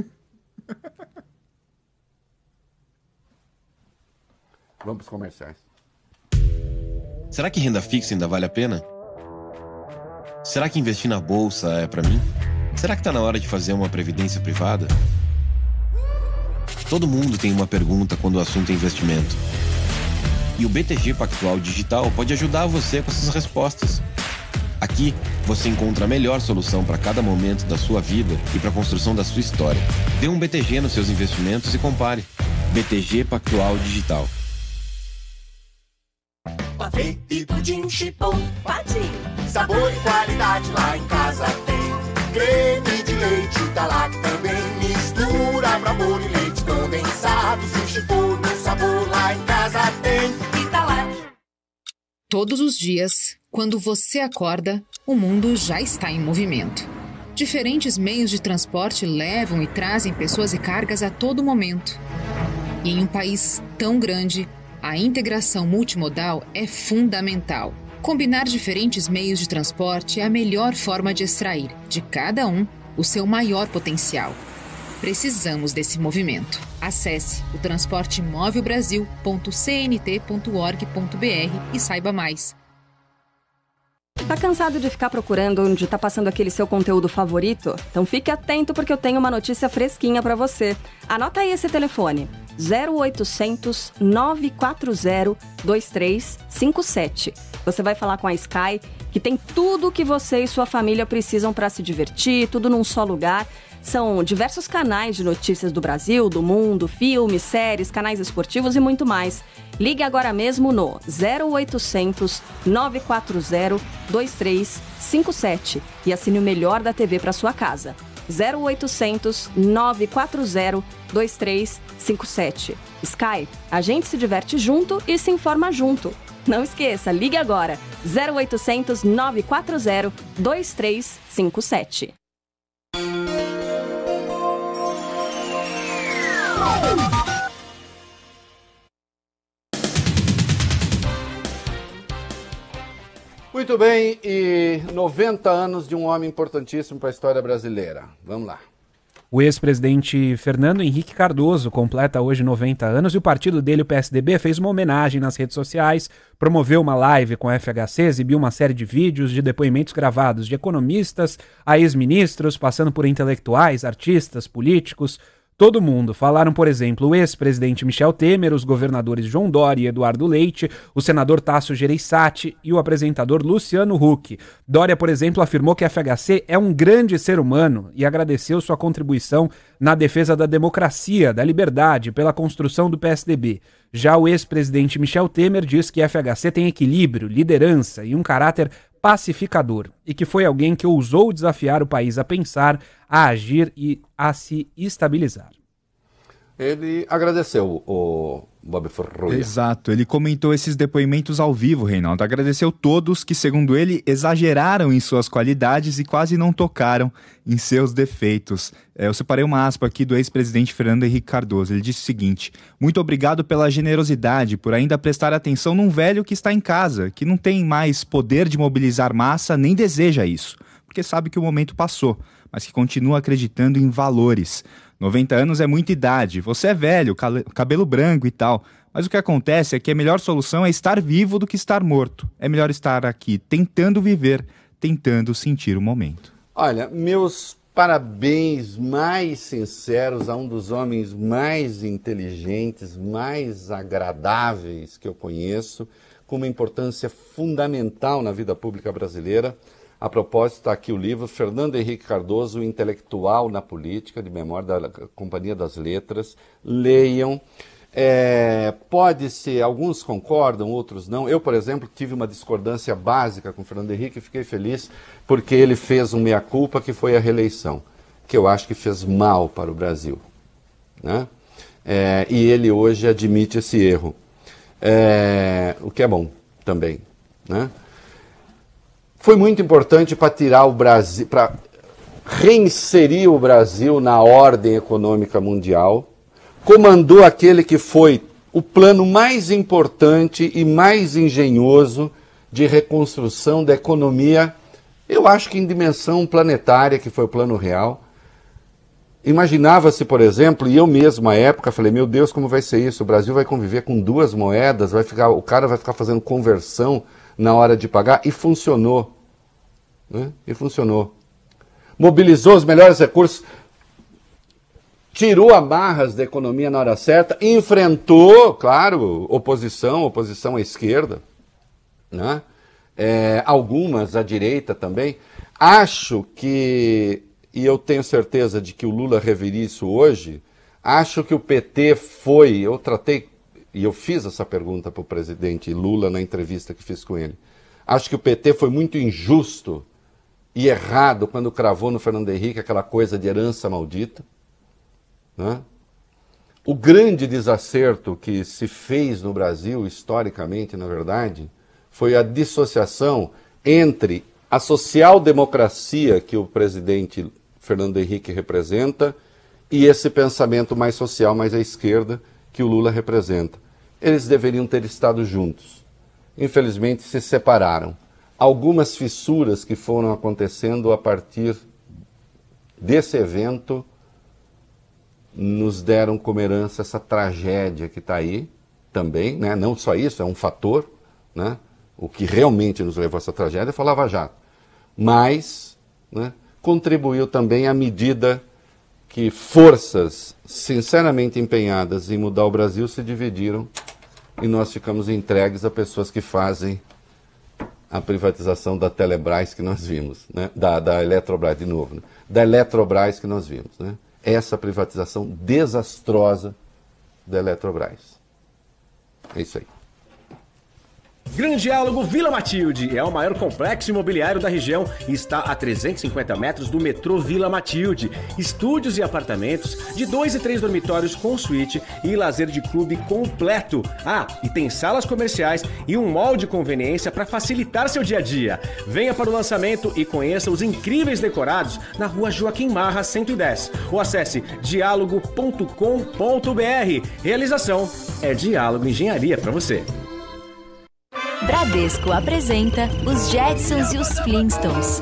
Vamos pros comerciais. Será que renda fixa ainda vale a pena? Será que investir na bolsa é pra mim? Será que tá na hora de fazer uma previdência privada? Todo mundo tem uma pergunta quando o assunto é investimento. E o B T G Pactual Digital pode ajudar você com essas respostas. Aqui, você encontra a melhor solução para cada momento da sua vida e para a construção da sua história. Dê um B T G nos seus investimentos e compare. B T G Pactual Digital. Pavê e pudim chipom, patim. Sabor e qualidade lá em casa tem. Creme de leite tá lá também. Mistura pra bolo e leite condensado. Se chipom no sabor lá em casa tem. E tá lá. Todos os dias, quando você acorda, o mundo já está em movimento. Diferentes meios de transporte levam e trazem pessoas e cargas a todo momento. E em um país tão grande, a integração multimodal é fundamental. Combinar diferentes meios de transporte é a melhor forma de extrair, de cada um, o seu maior potencial. Precisamos desse movimento. Acesse o transporte móvel brasil ponto c n t ponto org ponto b r e saiba mais. Tá cansado de ficar procurando onde tá passando aquele seu conteúdo favorito? Então fique atento porque eu tenho uma notícia fresquinha pra você. Anota aí esse telefone: zero oitocentos, nove quatro zero, dois três cinco sete. Você vai falar com a Sky, que tem tudo o que você e sua família precisam para se divertir, tudo num só lugar. São diversos canais de notícias do Brasil, do mundo, filmes, séries, canais esportivos e muito mais. Ligue agora mesmo no zero oitocentos, nove quatro zero, dois três cinco sete e assine o melhor da T V para sua casa. zero oitocentos, nove quatro zero, dois três cinco sete. Sky, a gente se diverte junto e se informa junto. Não esqueça, ligue agora. zero oitocentos, nove quatro zero, dois três cinco sete. Muito bem, e noventa anos de um homem importantíssimo para a história brasileira. Vamos lá. O ex-presidente Fernando Henrique Cardoso completa hoje noventa anos e o partido dele, o P S D B, fez uma homenagem nas redes sociais, promoveu uma live com a F H C, exibiu uma série de vídeos de depoimentos gravados de economistas a ex-ministros, passando por intelectuais, artistas, políticos. Todo mundo. Falaram, por exemplo, o ex-presidente Michel Temer, os governadores João Dória e Eduardo Leite, o senador Tasso Gereissati e o apresentador Luciano Huck. Dória, por exemplo, afirmou que a F H C é um grande ser humano e agradeceu sua contribuição na defesa da democracia, da liberdade, pela construção do P S D B. Já o ex-presidente Michel Temer diz que a F H C tem equilíbrio, liderança e um caráter pacificador, e que foi alguém que ousou desafiar o país a pensar, a agir e a se estabilizar. ele agradeceu o Bob Furruia. Exato, ele comentou esses depoimentos ao vivo, Reinaldo. Agradeceu todos que, segundo ele, exageraram em suas qualidades e quase não tocaram em seus defeitos. É, eu separei uma aspa aqui do ex-presidente Fernando Henrique Cardoso. Ele disse o seguinte: muito obrigado pela generosidade, por ainda prestar atenção num velho que está em casa, que não tem mais poder de mobilizar massa, nem deseja isso, porque sabe que o momento passou, mas que continua acreditando em valores. noventa anos é muita idade, você é velho, cabelo branco e tal, mas o que acontece é que a melhor solução é estar vivo do que estar morto. É melhor estar aqui tentando viver, tentando sentir o momento. Olha, meus parabéns mais sinceros a um dos homens mais inteligentes, mais agradáveis que eu conheço, com uma importância fundamental na vida pública brasileira. A propósito, está aqui o livro Fernando Henrique Cardoso, o intelectual na política, de memória da Companhia das Letras. Leiam. É, pode ser, alguns concordam, outros não. Eu, por exemplo, tive uma discordância básica com o Fernando Henrique e fiquei feliz porque ele fez um meia-culpa, que foi a reeleição, que eu acho que fez mal para o Brasil, né? É, e ele hoje admite esse erro, é, o que é bom também, né? Foi muito importante para tirar o Brasil, para reinserir o Brasil na ordem econômica mundial. Comandou aquele que foi o plano mais importante e mais engenhoso de reconstrução da economia, eu acho que em dimensão planetária, que foi o Plano Real. Imaginava-se, por exemplo, e eu mesmo à época falei, meu Deus, como vai ser isso? O Brasil vai conviver com duas moedas, vai ficar, o cara vai ficar fazendo conversão na hora de pagar, e funcionou, né? E funcionou. Mobilizou os melhores recursos, tirou amarras da economia na hora certa, enfrentou, claro, oposição, oposição à esquerda, né? É, algumas à direita também. Acho que, e eu tenho certeza de que o Lula reveria isso hoje, acho que o P T foi, eu tratei, e eu fiz essa pergunta para o presidente Lula na entrevista que fiz com ele, acho que o P T foi muito injusto e errado quando cravou no Fernando Henrique aquela coisa de herança maldita, né? O grande desacerto que se fez no Brasil, historicamente, na verdade, foi a dissociação entre a social-democracia que o presidente Fernando Henrique representa e esse pensamento mais social, mais à esquerda, que o Lula representa. Eles deveriam ter estado juntos. Infelizmente, se separaram. Algumas fissuras que foram acontecendo a partir desse evento nos deram como herança essa tragédia que está aí também, né? Não só isso, é um fator, né? O que realmente nos levou a essa tragédia foi a Lava Jato. Mas, né, contribuiu também à medida que forças sinceramente empenhadas em mudar o Brasil se dividiram e nós ficamos entregues a pessoas que fazem a privatização da Telebrás que nós vimos, né? da, da Eletrobras, de novo, né? da Eletrobras que nós vimos, né? Essa privatização desastrosa da Eletrobras. É isso aí. Grande Diálogo Vila Matilde é o maior complexo imobiliário da região e está a trezentos e cinquenta metros do metrô Vila Matilde. Estúdios e apartamentos de dois e três dormitórios com suíte e lazer de clube completo. Ah, e tem salas comerciais e um mall de conveniência para facilitar seu dia a dia. Venha para o lançamento e conheça os incríveis decorados na rua Joaquim Marra, cento e dez. Ou acesse diálogo ponto com ponto br. Realização é Diálogo Engenharia para você. Bradesco apresenta os Jetsons e os Flintstones.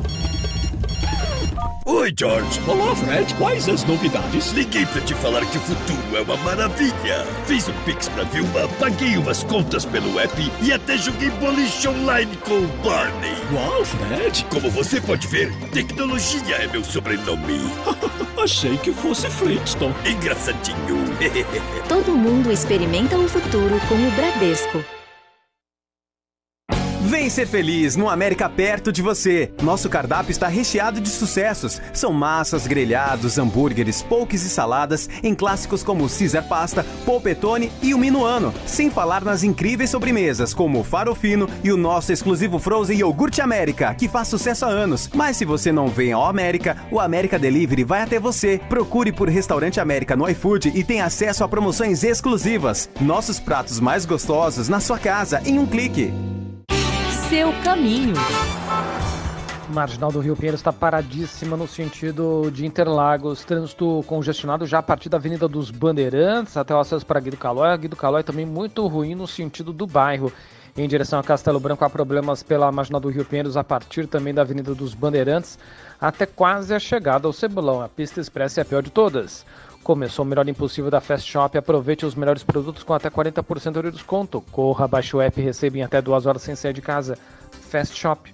Oi, George. Olá, Fred. Quais as novidades? Liguei pra te falar que o futuro é uma maravilha. Fiz um Pix pra Vilma, paguei umas contas pelo app e até joguei boliche online com o Barney. Uau, Fred. Como você pode ver, tecnologia é meu sobrenome. Achei que fosse Flintstone. Engraçadinho. Todo mundo experimenta o futuro com o Bradesco. Vem ser feliz no América perto de você. Nosso cardápio está recheado de sucessos. São massas, grelhados, hambúrgueres, pokes e saladas em clássicos como Caesar Pasta, Polpettone e o Minuano. Sem falar nas incríveis sobremesas como o Farofino e o nosso exclusivo Frozen Iogurte América, que faz sucesso há anos. Mas se você não vem ao América, o América Delivery vai até você. Procure por Restaurante América no iFood e tem acesso a promoções exclusivas. Nossos pratos mais gostosos na sua casa em um clique. Seu caminho. Marginal do Rio Pinheiros está paradíssima no sentido de Interlagos. Trânsito congestionado já a partir da Avenida dos Bandeirantes até o acesso para Guido Calói. A Guido Calói também muito ruim no sentido do bairro. Em direção a Castelo Branco há problemas pela Marginal do Rio Pinheiros a partir também da Avenida dos Bandeirantes até quase a chegada ao Cebolão. A pista expressa é a pior de todas. Começou o melhor impossível da Fast Shop. Aproveite os melhores produtos com até quarenta por cento de desconto. Corra, baixe o app e receba em até duas horas sem sair de casa. Fast Shop.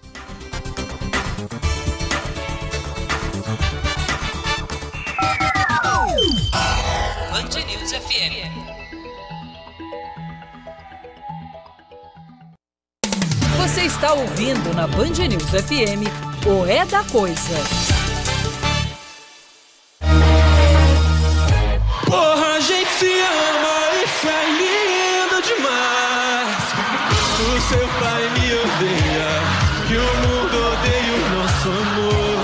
Band News F M. Você está ouvindo na Band News F M o É da Coisa. Porra, a gente se ama, isso é lindo demais. O seu pai me odeia, que o mundo odeia o nosso amor.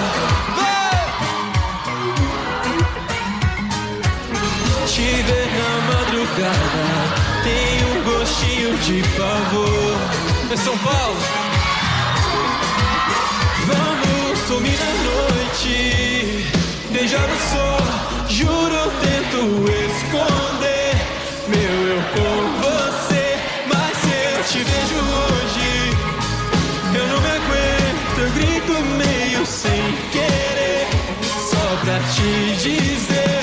Vai! Te ver na madrugada, tem um gostinho de pavor. É São Paulo. Vamos sumir na noite, beijar o sol. Juro, eu tento esconder meu eu com você, mas se eu te vejo hoje, eu não me aguento, eu grito meio sem querer, só pra te dizer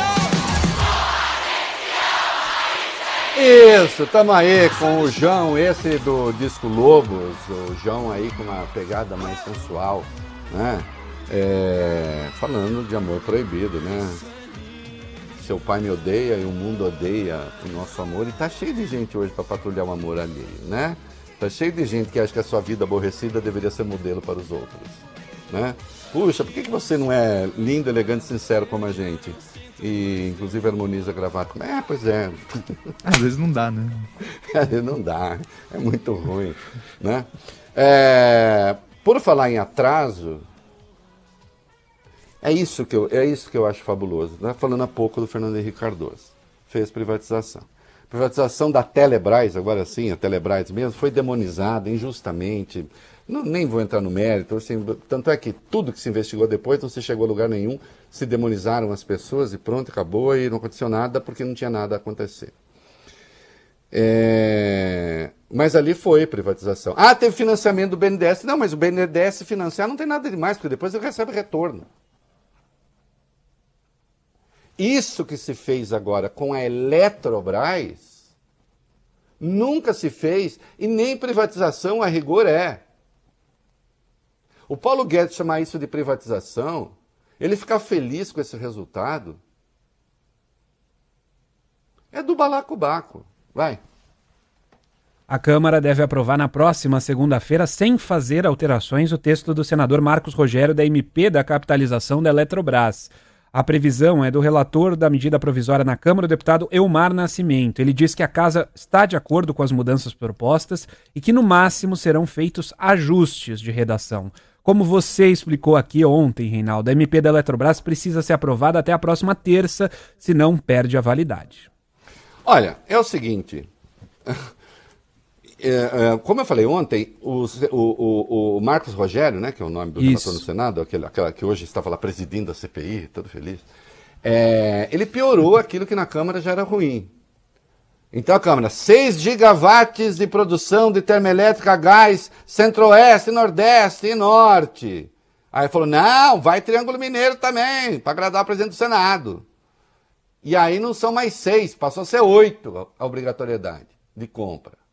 não. Isso, tamo aí com o João, esse do disco Lobos, o João aí com uma pegada mais sensual, né? É, falando de amor proibido, né? Seu pai me odeia e o mundo odeia o nosso amor. E tá cheio de gente hoje para patrulhar o amor alheio, né? Tá cheio de gente que acha que a sua vida aborrecida deveria ser modelo para os outros, né? Puxa, por que, que você não é lindo, elegante, sincero como a gente? E inclusive harmoniza a gravata. É, pois é. Às vezes não dá, né? Às vezes não dá. É muito ruim, né? É, por falar em atraso... É isso que eu, é isso que eu acho fabuloso. Né? Falando há pouco do Fernando Henrique Cardoso. Fez privatização. A privatização da Telebrás, agora sim, a Telebrás mesmo, foi demonizada injustamente. Não, nem vou entrar no mérito. Assim, tanto é que tudo que se investigou depois não se chegou a lugar nenhum. Se demonizaram as pessoas e pronto, acabou. E não aconteceu nada porque não tinha nada a acontecer. É... Mas ali foi privatização. Ah, teve financiamento do B N D E S. Não, mas o B N D E S financiar não tem nada demais, porque depois ele recebe retorno. Isso que se fez agora com a Eletrobras nunca se fez e nem privatização a rigor é. O Paulo Guedes chamar isso de privatização, ele ficar feliz com esse resultado, é do balacobaco. Vai. A Câmara deve aprovar na próxima segunda-feira, sem fazer alterações, o texto do senador Marcos Rogério da M P da capitalização da Eletrobras. A previsão é do relator da medida provisória na Câmara, o deputado Elmar Nascimento. Ele diz que a Casa está de acordo com as mudanças propostas e que, no máximo, serão feitos ajustes de redação. Como você explicou aqui ontem, Reinaldo, a M P da Eletrobras precisa ser aprovada até a próxima terça, senão perde a validade. Olha, é o seguinte... É, é, como eu falei ontem, o, o, o, o Marcos Rogério, né, que é o nome do relator no Senado, aquele, aquela que hoje estava lá presidindo a C P I, todo feliz, é, ele piorou aquilo que na Câmara já era ruim. Então a Câmara, seis gigawatts de produção de termoelétrica a gás, centro-oeste, nordeste e norte. Aí falou, não, vai Triângulo Mineiro também, para agradar o presidente do Senado. E aí não são mais seis, passou a ser oito a obrigatoriedade de compra.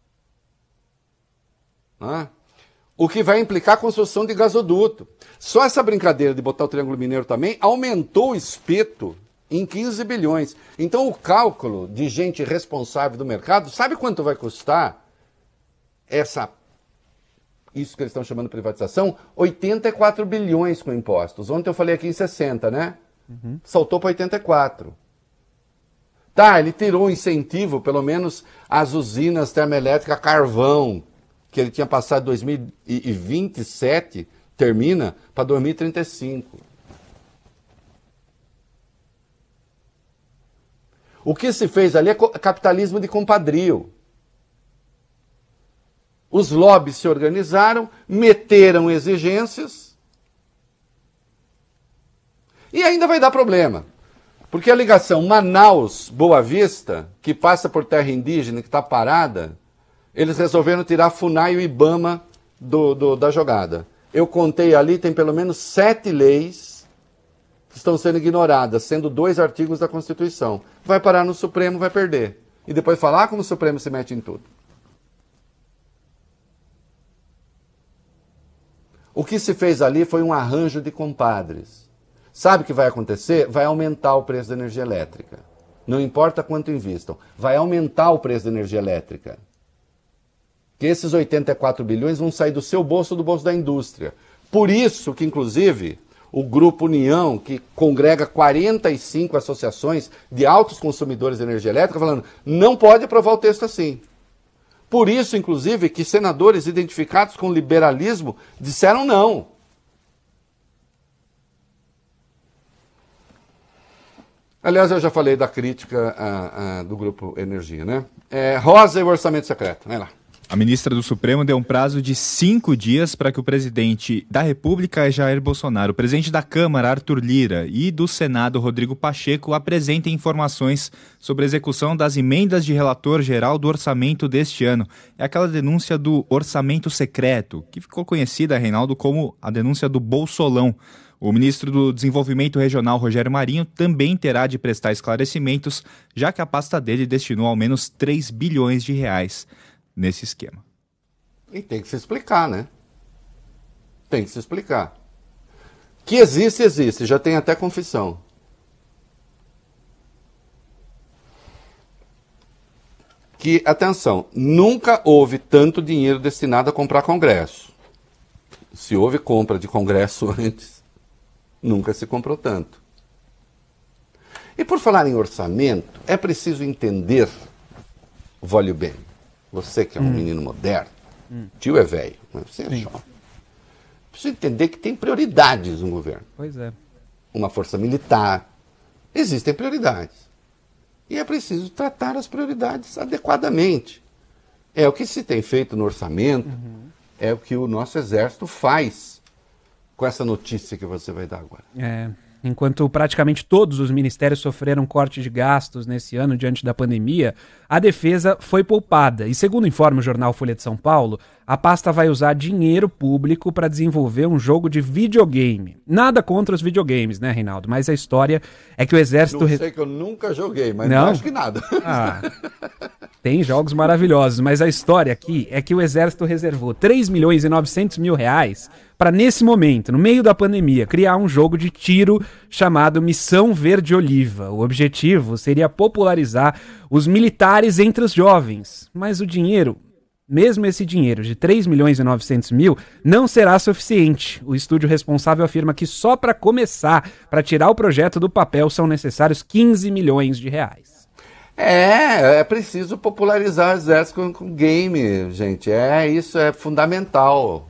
Ah, o que vai implicar a construção de gasoduto. Só essa brincadeira de botar o Triângulo Mineiro também aumentou o espeto em quinze bilhões. Então o cálculo de gente responsável do mercado, sabe quanto vai custar essa isso que eles estão chamando de privatização, oitenta e quatro bilhões com impostos. Ontem eu falei aqui em sessenta, né? Uhum. Saltou para oitenta e quatro. Tá, ele tirou o incentivo, pelo menos, às usinas termoelétricas a carvão, que ele tinha passado dois mil e vinte e sete, termina, para dois mil e trinta e cinco. O que se fez ali é capitalismo de compadrio. Os lobbies se organizaram, meteram exigências e ainda vai dar problema. Porque a ligação Manaus-Boa Vista, que passa por terra indígena, que está parada, eles resolveram tirar a FUNAI e o IBAMA do, do, da jogada. Eu contei ali, tem pelo menos sete leis que estão sendo ignoradas, sendo dois artigos da Constituição. Vai parar no Supremo, vai perder. E depois falar como o Supremo se mete em tudo. O que se fez ali foi um arranjo de compadres. Sabe o que vai acontecer? Vai aumentar o preço da energia elétrica. Não importa quanto investam, vai aumentar o preço da energia elétrica. Que esses oitenta e quatro bilhões vão sair do seu bolso ou do bolso da indústria. Por isso que, inclusive, o Grupo União, que congrega quarenta e cinco associações de altos consumidores de energia elétrica, falando, não pode aprovar o texto assim. Por isso, inclusive, que senadores identificados com liberalismo disseram não. Aliás, eu já falei da crítica a, a, do Grupo Energia, né? É, Rosa e o orçamento secreto, vai lá. A ministra do Supremo deu um prazo de cinco dias para que o presidente da República, Jair Bolsonaro, o presidente da Câmara, Arthur Lira, e do Senado, Rodrigo Pacheco, apresentem informações sobre a execução das emendas de relator geral do orçamento deste ano. É aquela denúncia do orçamento secreto, que ficou conhecida, Reinaldo, como a denúncia do Bolsolão. O ministro do Desenvolvimento Regional, Rogério Marinho, também terá de prestar esclarecimentos, já que a pasta dele destinou ao menos três bilhões de reais nesse esquema. E tem que se explicar, né? Tem que se explicar. Que existe, existe. Já tem até confissão. Que, atenção, nunca houve tanto dinheiro destinado a comprar congresso. Se houve compra de congresso antes, nunca se comprou tanto. E por falar em orçamento, é preciso entender, Vólio bem, você que é um hum. menino moderno, hum. tio é velho, mas você é jovem. Precisa entender que tem prioridades no governo. Pois é. Uma força militar. Existem prioridades. E é preciso tratar as prioridades adequadamente. É o que se tem feito no orçamento, uhum. é o que o nosso exército faz com essa notícia que você vai dar agora. É. Enquanto praticamente todos os ministérios sofreram corte de gastos nesse ano diante da pandemia, a defesa foi poupada. E segundo informa o jornal Folha de São Paulo, a pasta vai usar dinheiro público para desenvolver um jogo de videogame. Nada contra os videogames, né, Reinaldo? Mas a história é que o exército... Não sei que eu nunca joguei, mas não, não acho que nada. Ah, tem jogos maravilhosos, mas a história aqui é que o exército reservou três milhões e novecentos mil reais para, nesse momento, no meio da pandemia, criar um jogo de tiro chamado Missão Verde Oliva. O objetivo seria popularizar os militares entre os jovens. Mas o dinheiro, mesmo esse dinheiro de três milhões e novecentos mil, não será suficiente. O estúdio responsável afirma que só para começar, para tirar o projeto do papel, são necessários quinze milhões de reais. É, é preciso popularizar o exército com, com game, gente. É, isso é fundamental.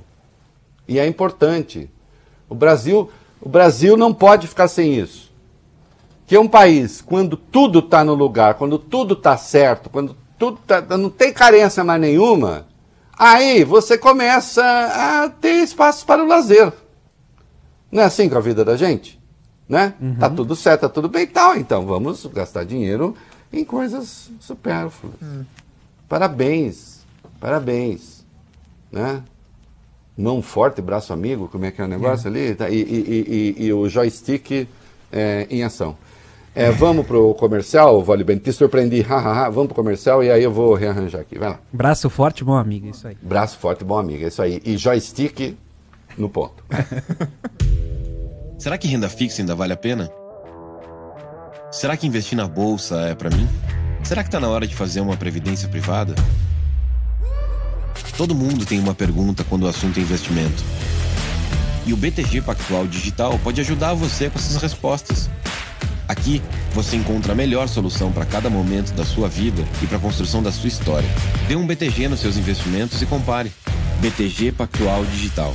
E é importante. O Brasil, o Brasil não pode ficar sem isso. Que é um país, quando tudo está no lugar, quando tudo está certo, quando tudo tá, não tem carência mais nenhuma, aí você começa a ter espaço para o lazer. Não é assim com a vida da gente? Né? Uhum. Tá tudo certo, tá tudo bem e tal. Então vamos gastar dinheiro em coisas supérfluas. Uhum. Parabéns, parabéns. Né? Mão forte, braço amigo, como é que é o negócio é. ali? E, e, e, e o joystick é, em ação. É, vamos pro comercial, Vale Bem, te surpreendi, vamos pro comercial e aí eu vou rearranjar aqui, vai lá. Braço forte, bom amigo, isso aí. Braço forte, bom amigo, isso aí. E joystick no ponto. Será que renda fixa ainda vale a pena? Será que investir na bolsa é pra mim? Será que tá na hora de fazer uma previdência privada? Todo mundo tem uma pergunta quando o assunto é investimento. E o B T G Pactual Digital pode ajudar você com essas respostas. Aqui, você encontra a melhor solução para cada momento da sua vida e para a construção da sua história. Dê um B T G nos seus investimentos e compare. B T G Pactual Digital.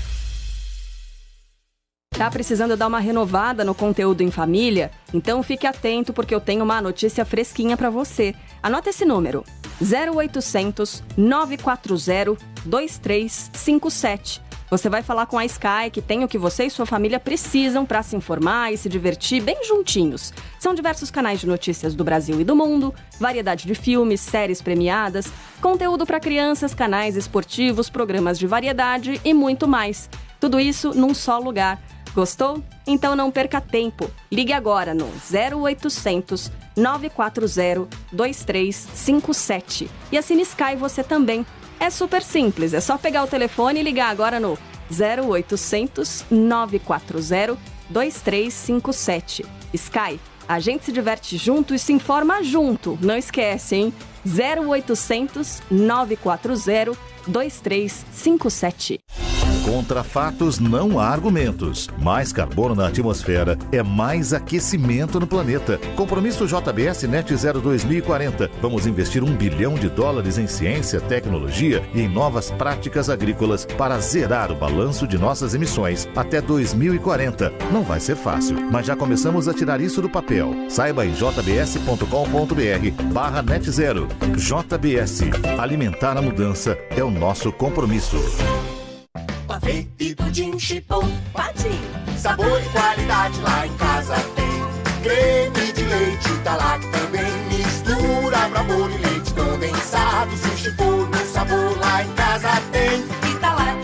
Tá precisando dar uma renovada no conteúdo em família? Então fique atento porque eu tenho uma notícia fresquinha para você. Anota esse número: zero oitocentos, nove quatro zero, dois três cinco sete. Você vai falar com a Sky, que tem o que você e sua família precisam para se informar e se divertir bem juntinhos. São diversos canais de notícias do Brasil e do mundo, variedade de filmes, séries premiadas, conteúdo para crianças, canais esportivos, programas de variedade e muito mais. Tudo isso num só lugar. Gostou? Então não perca tempo. Ligue agora no zero oitocentos, nove quatro zero, dois três cinco sete. E assine Sky você também. É super simples, é só pegar o telefone e ligar agora no zero oitocentos, nove quatro zero, dois três cinco sete. Sky, a gente se diverte junto e se informa junto. Não esquece, hein? zero oitocentos, nove quatro zero, dois três cinco sete. Contra fatos não há argumentos. Mais carbono na atmosfera é mais aquecimento no planeta. Compromisso J B S Net Zero dois mil e quarenta. Vamos investir um bilhão de dólares em ciência, tecnologia e em novas práticas agrícolas para zerar o balanço de nossas emissões até dois mil e quarenta. Não vai ser fácil, mas já começamos a tirar isso do papel. Saiba em jbs ponto com ponto br barra net zero. J B S. Alimentar a mudança é o nosso compromisso. Pavê e pudim chipom, patim. Sabor e qualidade lá em casa tem. Creme de leite tá lá também. Mistura pra bolo e leite condensado. Se chipom no sabor lá em casa tem. E tá lá.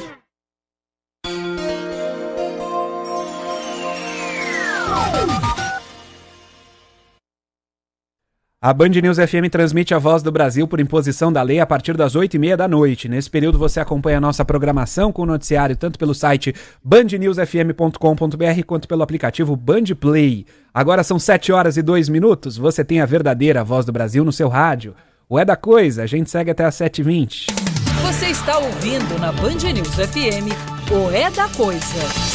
A Band News F M transmite a Voz do Brasil por imposição da lei a partir das oito e meia da noite. Nesse período você acompanha a nossa programação com o noticiário tanto pelo site band news f m ponto com ponto b r quanto pelo aplicativo Band Play. Agora são sete horas e dois minutos, você tem a verdadeira Voz do Brasil no seu rádio. O É da Coisa, a gente segue até às sete e vinte. Você está ouvindo na Band News F M o É da Coisa.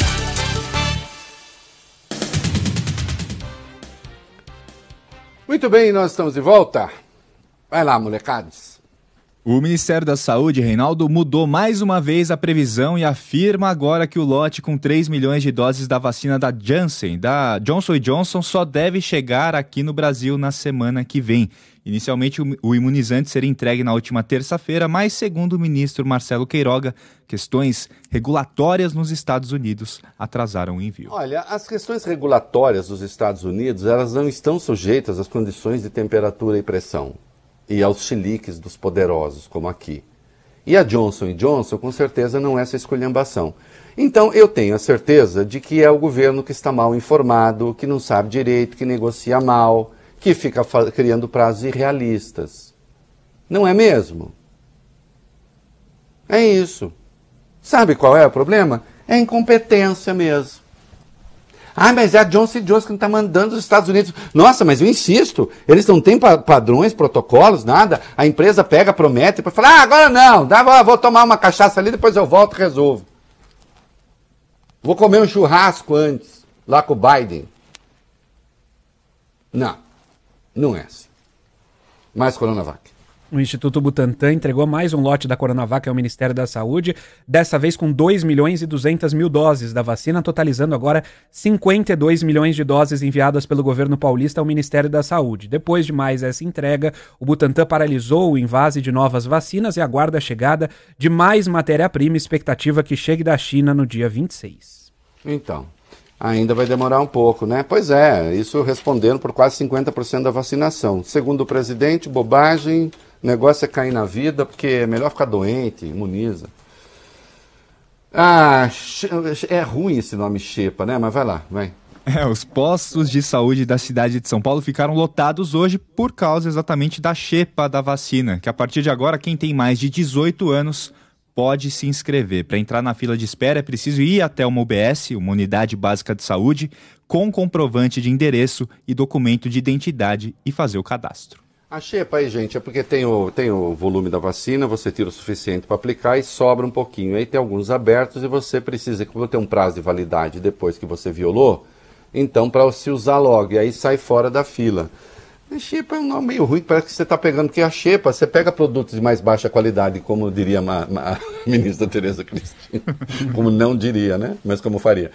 Muito bem, nós estamos de volta. Vai lá, molecados. O Ministério da Saúde, Reinaldo, mudou mais uma vez a previsão e afirma agora que o lote com três milhões de doses da vacina da Janssen, da Johnson e Johnson, só deve chegar aqui no Brasil na semana que vem. Inicialmente, o imunizante seria entregue na última terça-feira, mas, segundo o ministro Marcelo Queiroga, questões regulatórias nos Estados Unidos atrasaram o envio. Olha, as questões regulatórias dos Estados Unidos, elas não estão sujeitas às condições de temperatura e pressão e aos chiliques dos poderosos, como aqui. E a Johnson e Johnson, com certeza, não é essa esculhambação. Então, eu tenho a certeza de que é o governo que está mal informado, que não sabe direito, que negocia mal, que fica criando prazos irrealistas. Não é mesmo? É isso. Sabe qual é o problema? É a incompetência mesmo. Ah, mas é a Johnson e Johnson que está mandando os Estados Unidos. Nossa, mas eu insisto, eles não têm pa- padrões, protocolos, nada. A empresa pega, promete, para falar, ah, agora não, dá, vou tomar uma cachaça ali, depois eu volto e resolvo. Vou comer um churrasco antes, lá com o Biden. Não. Não é assim. Mais Coronavac. O Instituto Butantan entregou mais um lote da Coronavac ao Ministério da Saúde, dessa vez com dois milhões e duzentas mil doses da vacina, totalizando agora cinquenta e dois milhões de doses enviadas pelo governo paulista ao Ministério da Saúde. Depois de mais essa entrega, o Butantan paralisou o invase de novas vacinas e aguarda a chegada de mais matéria-prima, expectativa que chegue da China no dia vinte e seis. Então, ainda vai demorar um pouco, né? Pois é, isso respondendo por quase cinquenta por cento da vacinação. Segundo o presidente, bobagem, o negócio é cair na vida, porque é melhor ficar doente, imuniza. Ah, é ruim esse nome Xepa, né? Mas vai lá, vai. É, os postos de saúde da cidade de São Paulo ficaram lotados hoje por causa exatamente da Xepa da vacina, que a partir de agora quem tem mais de dezoito anos pode se inscrever. Para entrar na fila de espera é preciso ir até uma U B S, uma unidade básica de saúde, com comprovante de endereço e documento de identidade e fazer o cadastro. A xepa aí, gente, é porque tem o, tem o volume da vacina, você tira o suficiente para aplicar e sobra um pouquinho. Aí tem alguns abertos e você precisa, como tem um prazo de validade depois que você violou, então para se usar logo, e aí sai fora da fila. A xepa é um nome meio ruim, parece que você está pegando, porque a xepa, você pega produtos de mais baixa qualidade, como diria a, a ministra Tereza Cristina, como não diria, né? Mas como faria.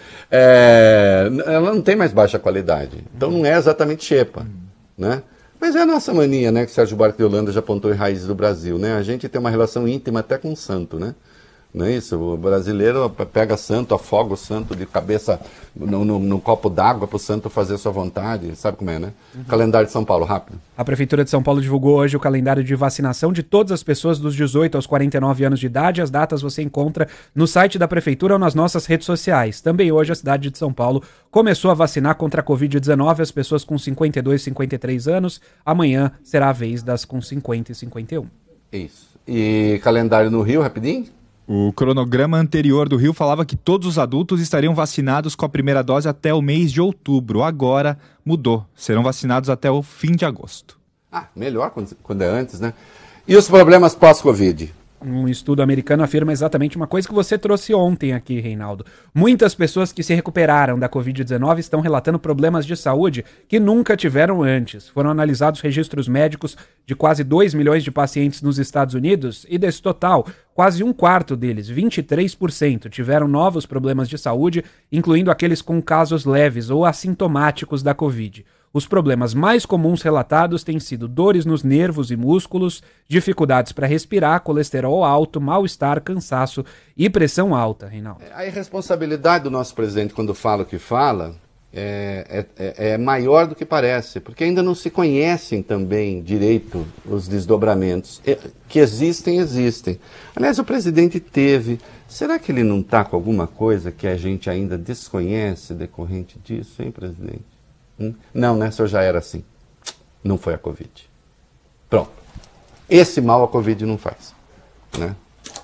É, ela não tem mais baixa qualidade, então não é exatamente xepa, né? Mas é a nossa mania, né, que o Sérgio Buarque de Holanda já apontou em Raízes do Brasil, né? A gente tem uma relação íntima até com o santo, né? Não é isso? O brasileiro pega santo, afoga o santo de cabeça no, no, no copo d'água para o santo fazer sua vontade. Sabe como é, né? Uhum. Calendário de São Paulo, rápido. A Prefeitura de São Paulo divulgou hoje o calendário de vacinação de todas as pessoas dos dezoito aos quarenta e nove anos de idade. As datas você encontra no site da Prefeitura ou nas nossas redes sociais. Também hoje a cidade de São Paulo começou a vacinar contra a covid dezenove as pessoas com cinquenta e dois, cinquenta e três anos. Amanhã será a vez das com cinquenta e cinquenta e um. Isso. E calendário no Rio, rapidinho? O cronograma anterior do Rio falava que todos os adultos estariam vacinados com a primeira dose até o mês de outubro. Agora mudou. Serão vacinados até o fim de agosto. Ah, melhor quando, quando é antes, né? E os problemas pós-Covid? Um estudo americano afirma exatamente uma coisa que você trouxe ontem aqui, Reinaldo. Muitas pessoas que se recuperaram da covid dezenove estão relatando problemas de saúde que nunca tiveram antes. Foram analisados registros médicos de quase dois milhões de pacientes nos Estados Unidos e desse total, quase um quarto deles, vinte e três por cento, tiveram novos problemas de saúde, incluindo aqueles com casos leves ou assintomáticos da Covid. Os problemas mais comuns relatados têm sido dores nos nervos e músculos, dificuldades para respirar, colesterol alto, mal-estar, cansaço e pressão alta, Reinaldo. A irresponsabilidade do nosso presidente quando fala o que fala é, é, é maior do que parece, porque ainda não se conhecem também direito os desdobramentos. Que existem, existem. Aliás, o presidente teve... Será que ele não está com alguma coisa que a gente ainda desconhece decorrente disso, hein, presidente? Hum? Não, né? O senhor já era assim. Não foi a Covid. Pronto. Esse mal a Covid não faz. Né?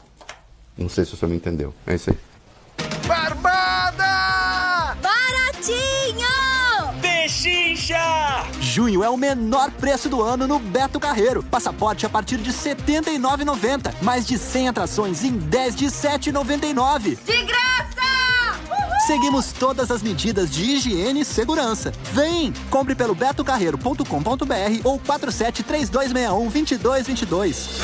Não sei se o senhor me entendeu. É isso aí. Barbada! Baratinho! Pechincha! Junho é o menor preço do ano no Beto Carreiro. Passaporte a partir de setenta e nove reais e noventa centavos. Mais de cem atrações em dez de sete reais e noventa e nove centavos. De graça! Seguimos todas as medidas de higiene e segurança. Vem! Compre pelo beto carreiro ponto com ponto b r ou quatro sete três dois seis um, dois dois dois dois.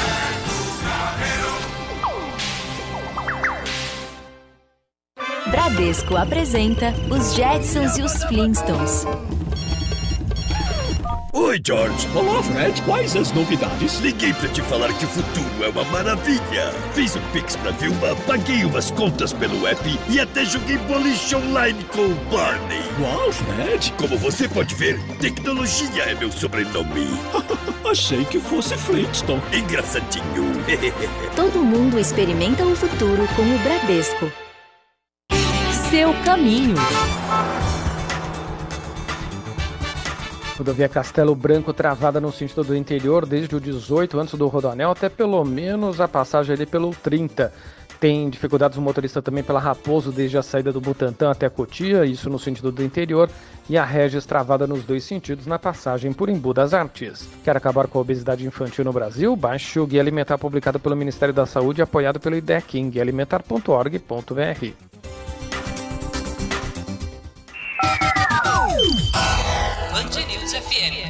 Bradesco apresenta os Jetsons e os Flintstones. Oi, George. Olá, Fred. Quais as novidades? Liguei pra te falar que o futuro é uma maravilha. Fiz um Pix pra Vilma, paguei umas contas pelo app e até joguei boliche online com o Barney. Uau, Fred. Como você pode ver, tecnologia é meu sobrenome. Achei que fosse Flintstone. Engraçadinho. Todo mundo experimenta o futuro com o Bradesco. Seu caminho. Rodovia Castelo Branco travada no sentido do interior desde o dezoito antes do Rodoanel até pelo menos a passagem ali pelo trinta. Tem dificuldades o motorista também pela Raposo desde a saída do Butantã até Cotia, isso no sentido do interior, e a Regis travada nos dois sentidos na passagem por Embu das Artes. Quer acabar com a obesidade infantil no Brasil? Baixe o Guia Alimentar publicado pelo Ministério da Saúde e apoiado pelo I D E C, em guia alimentar ponto org ponto b r. Band News F M.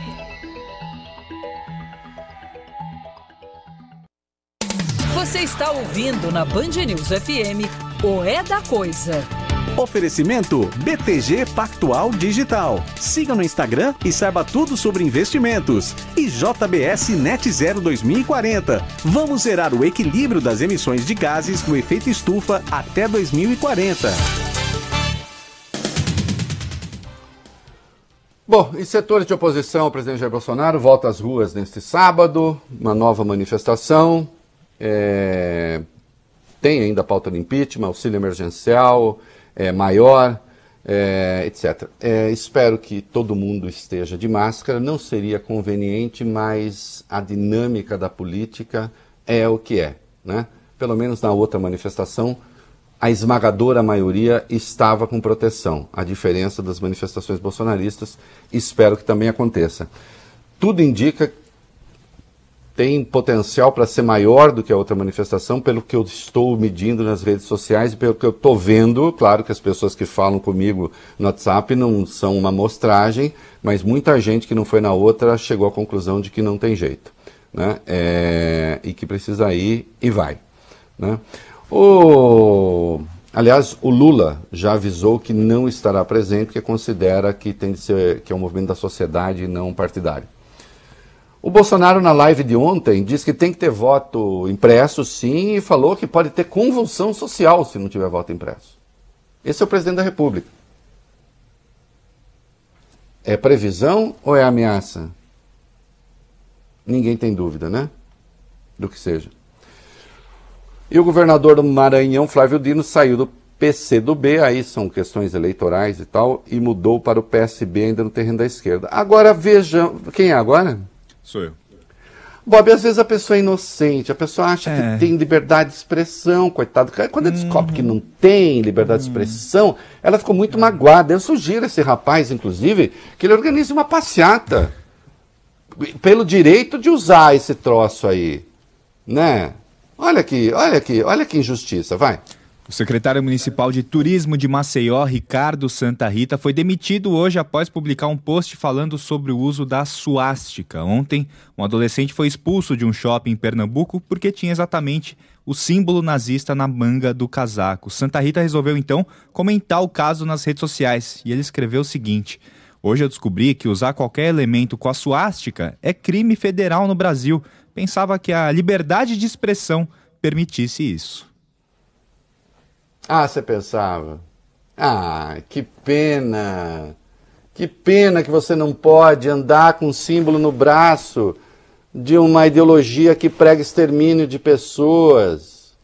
Você está ouvindo na Band News F M o É da Coisa. Oferecimento B T G Pactual Digital. Siga no Instagram e saiba tudo sobre investimentos. E J B S Net Zero dois mil e quarenta. Vamos zerar o equilíbrio das emissões de gases do efeito estufa até dois mil e quarenta. Bom, e setores de oposição ao presidente Jair Bolsonaro voltam às ruas neste sábado, uma nova manifestação, é... tem ainda a pauta do impeachment, auxílio emergencial é, maior, é, etcétera. É, espero que todo mundo esteja de máscara, não seria conveniente, mas a dinâmica da política é o que é, né? Pelo menos na outra manifestação, a esmagadora maioria estava com proteção, a diferença das manifestações bolsonaristas, espero que também aconteça. Tudo indica tem potencial para ser maior do que a outra manifestação, pelo que eu estou medindo nas redes sociais e pelo que eu estou vendo. Claro que as pessoas que falam comigo no WhatsApp não são uma amostragem, mas muita gente que não foi na outra chegou à conclusão de que não tem jeito, né? É, e que precisa ir e vai, né? O, aliás, o Lula já avisou que não estará presente, porque considera que, tem de ser, que é um movimento da sociedade e não partidário. O Bolsonaro, na live de ontem, disse que tem que ter voto impresso, sim, e falou que pode ter convulsão social se não tiver voto impresso. Esse é o presidente da República. É previsão ou é ameaça? Ninguém tem dúvida, né? Do que seja. E o governador do Maranhão, Flávio Dino, saiu do P C do B, aí são questões eleitorais e tal, e mudou para o P S B ainda no terreno da esquerda. Agora veja, quem é agora? Sou eu. Bob, às vezes a pessoa é inocente, a pessoa acha É. que tem liberdade de expressão, coitado. Quando ela descobre que não tem liberdade de expressão, ela ficou muito magoada. Eu sugiro a esse rapaz, inclusive, que ele organize uma passeata pelo direito de usar esse troço aí, né? Olha aqui, olha aqui, olha que injustiça, vai. O secretário municipal de turismo de Maceió, Ricardo Santa Rita, foi demitido hoje após publicar um post falando sobre o uso da suástica. Ontem, um adolescente foi expulso de um shopping em Pernambuco porque tinha exatamente o símbolo nazista na manga do casaco. Santa Rita resolveu, então, comentar o caso nas redes sociais e ele escreveu o seguinte: hoje eu descobri que usar qualquer elemento com a suástica é crime federal no Brasil. Pensava que a liberdade de expressão permitisse isso. Ah, você pensava? Ah, que pena! Que pena que você não pode andar com um símbolo no braço de uma ideologia que prega extermínio de pessoas,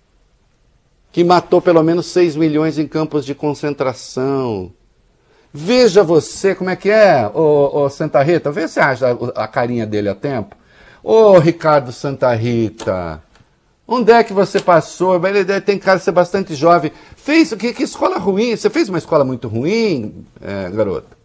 que matou pelo menos seis milhões em campos de concentração. Veja você como é que é, ô, ô Santa Rita, vê se você acha a, a carinha dele a tempo. Ô Ricardo Santa Rita, onde é que você passou? Ele tem cara de ser bastante jovem. Fez que, que escola ruim? Você fez uma escola muito ruim, é, garoto?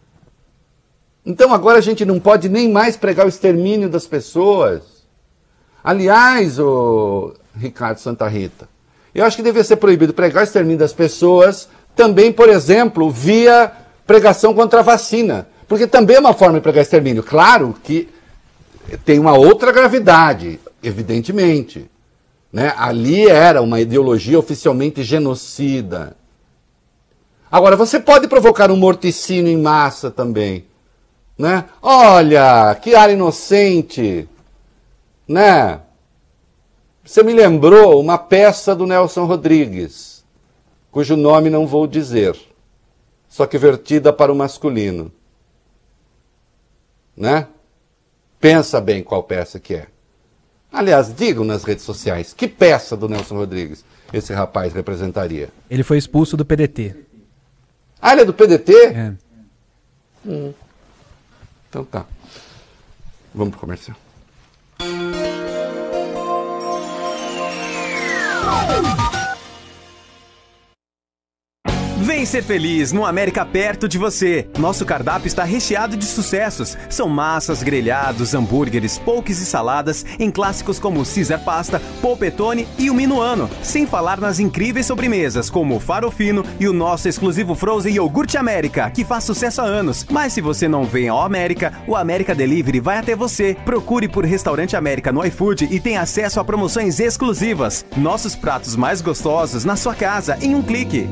Então agora a gente não pode nem mais pregar o extermínio das pessoas. Aliás, o Ricardo Santa Rita, eu acho que deveria ser proibido pregar o extermínio das pessoas também, por exemplo, via pregação contra a vacina. Porque também é uma forma de pregar extermínio. Claro que tem uma outra gravidade, evidentemente. Né? Ali era uma ideologia oficialmente genocida. Agora, você pode provocar um morticínio em massa também. Né? Olha, que ar inocente. Né? Você me lembrou uma peça do Nelson Rodrigues, cujo nome não vou dizer, só que vertida para o masculino. Né? Pensa bem qual peça que é. Aliás, digam nas redes sociais, que peça do Nelson Rodrigues esse rapaz representaria? Ele foi expulso do P D T. Ah, ele é do P D T? É. Hum. Então tá. Vamos pro comercial. Vem ser feliz no América perto de você. Nosso cardápio está recheado de sucessos. São massas, grelhados, hambúrgueres, poques e saladas em clássicos como Caesar Pasta, Polpettone e o Minuano. Sem falar nas incríveis sobremesas como o Farofino e o nosso exclusivo Frozen Iogurte América, que faz sucesso há anos. Mas se você não vem ao América, o América Delivery vai até você. Procure por Restaurante América no iFood e tenha acesso a promoções exclusivas. Nossos pratos mais gostosos na sua casa em um clique.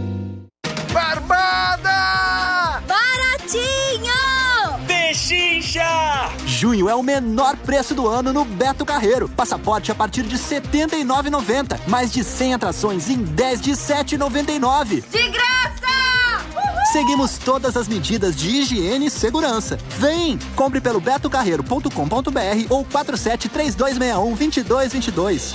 Barbada! Baratinho! Pechincha! Junho é o menor preço do ano no Beto Carreiro. Passaporte a partir de setenta e nove reais e noventa centavos. Mais de cem atrações em dez de sete reais e noventa e nove centavos. De graça! Uhul! Seguimos todas as medidas de higiene e segurança. Vem! Compre pelo beto carreiro ponto com ponto br ou quatro sete três dois seis um, dois dois dois dois.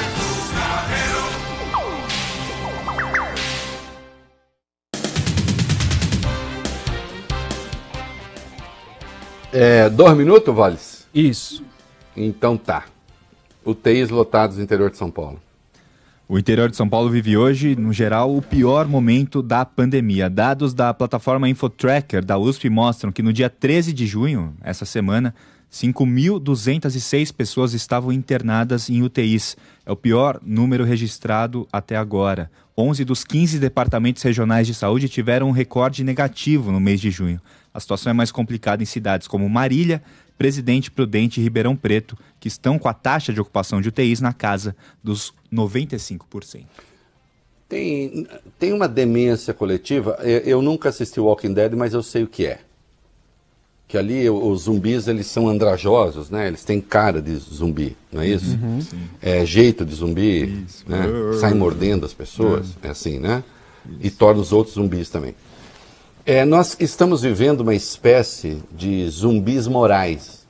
É, dois minutos, Valles? Isso. Então tá. U T Is lotados no interior de São Paulo. O interior de São Paulo vive hoje, no geral, o pior momento da pandemia. Dados da plataforma InfoTracker da U S P mostram que no dia treze de junho, essa semana, cinco mil duzentas e seis pessoas estavam internadas em U T Is. É o pior número registrado até agora. onze dos quinze departamentos regionais de saúde tiveram um recorde negativo no mês de junho. A situação é mais complicada em cidades como Marília, Presidente Prudente e Ribeirão Preto, que estão com a taxa de ocupação de U T Is na casa dos noventa e cinco por cento. Tem, tem uma demência coletiva. Eu, eu nunca assisti Walking Dead, mas eu sei o que é. Que ali os zumbis, eles são andrajosos, né? Eles têm cara de zumbi, não é isso? Uhum. É jeito de zumbi, né? Sai mordendo as pessoas, é, é assim, né? Isso. E torna os outros zumbis também. É, nós estamos vivendo uma espécie de zumbis morais.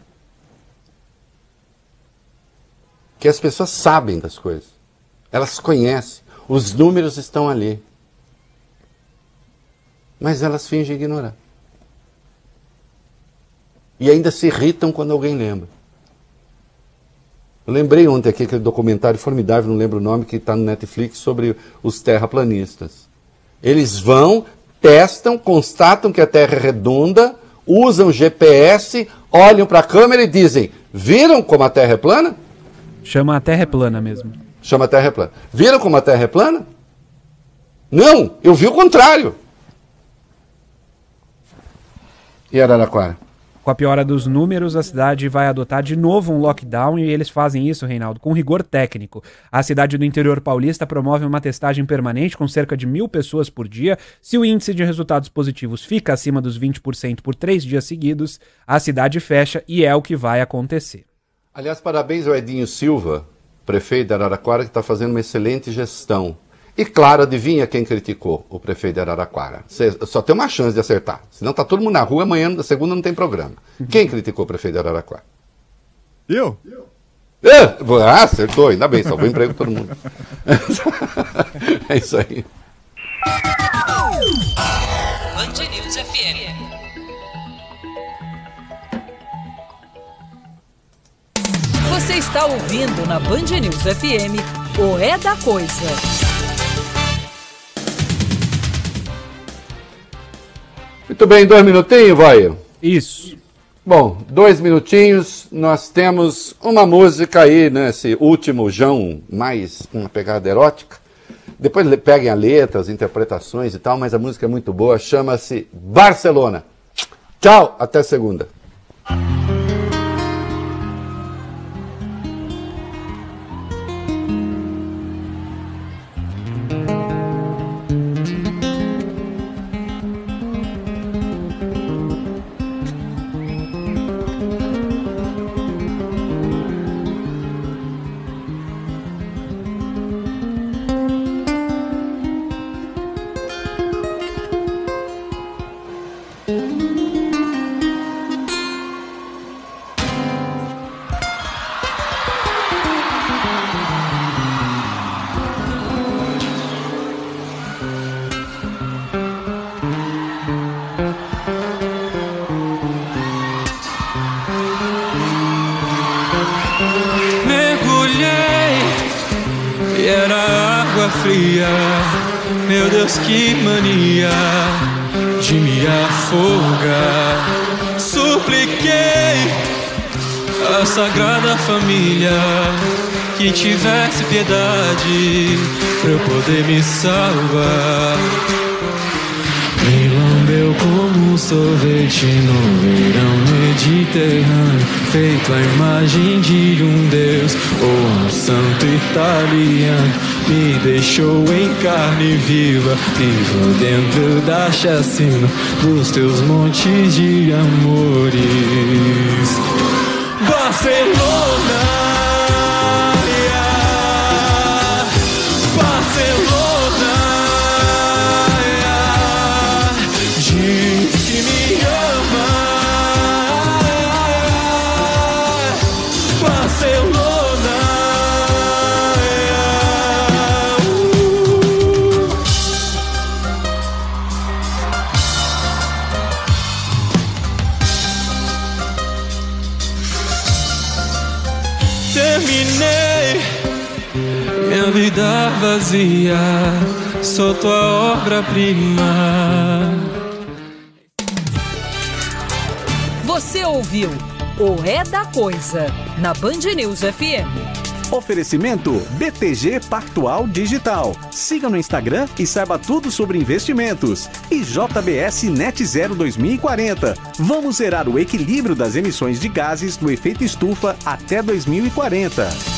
Que as pessoas sabem das coisas. Elas conhecem. Os números estão ali. Mas elas fingem ignorar. E ainda se irritam quando alguém lembra. Eu lembrei ontem aqui aquele documentário formidável, não lembro o nome, que está no Netflix, sobre os terraplanistas. Eles vão, testam, constatam que a Terra é redonda, usam G P S, olham para a câmera e dizem: viram como a Terra é plana? Chama a Terra é plana mesmo. Chama a Terra é plana. Viram como a Terra é plana? Não, eu vi o contrário. E Araraquara? Com a piora dos números, a cidade vai adotar de novo um lockdown e eles fazem isso, Reinaldo, com rigor técnico. A cidade do interior paulista promove uma testagem permanente com cerca de mil pessoas por dia. Se o índice de resultados positivos fica acima dos vinte por cento por três dias seguidos, a cidade fecha e é o que vai acontecer. Aliás, parabéns ao Edinho Silva, prefeito de Araraquara, que está fazendo uma excelente gestão. E claro, adivinha quem criticou o prefeito de Araraquara? Cê só tem uma chance de acertar. Senão tá todo mundo na rua, amanhã, na segunda, não tem programa. Quem criticou o prefeito de Araraquara? Eu? É, ah, acertou, ainda bem, salvou emprego para todo mundo. É isso aí. Band News F M. Você está ouvindo na Band News F M o É da Coisa. Muito bem, dois minutinhos, vai. Isso. Bom, dois minutinhos, nós temos uma música aí, nesse último João, mais uma pegada erótica. Depois peguem a letra, as interpretações e tal, mas a música é muito boa, chama-se Barcelona. Tchau, até segunda. Fria, meu Deus, que mania de me afogar. Supliquei a Sagrada Família que tivesse piedade pra eu poder me salvar. Me lambeu como um sorvete no verão mediterrâneo, feito à imagem de um deus ou um santo italiano. Me deixou em carne viva, vivo dentro da chacina dos teus montes de amores. Barcelona, Barcelona, diz que me ama. Barcelona. Terminei minha vida vazia, sou tua obra-prima. Você ouviu O É da Coisa, na Band News F M. Oferecimento B T G Pactual Digital. Siga no Instagram e saiba tudo sobre investimentos. E J B S Net Zero dois mil e quarenta. Vamos zerar o equilíbrio das emissões de gases do efeito estufa até dois mil e quarenta.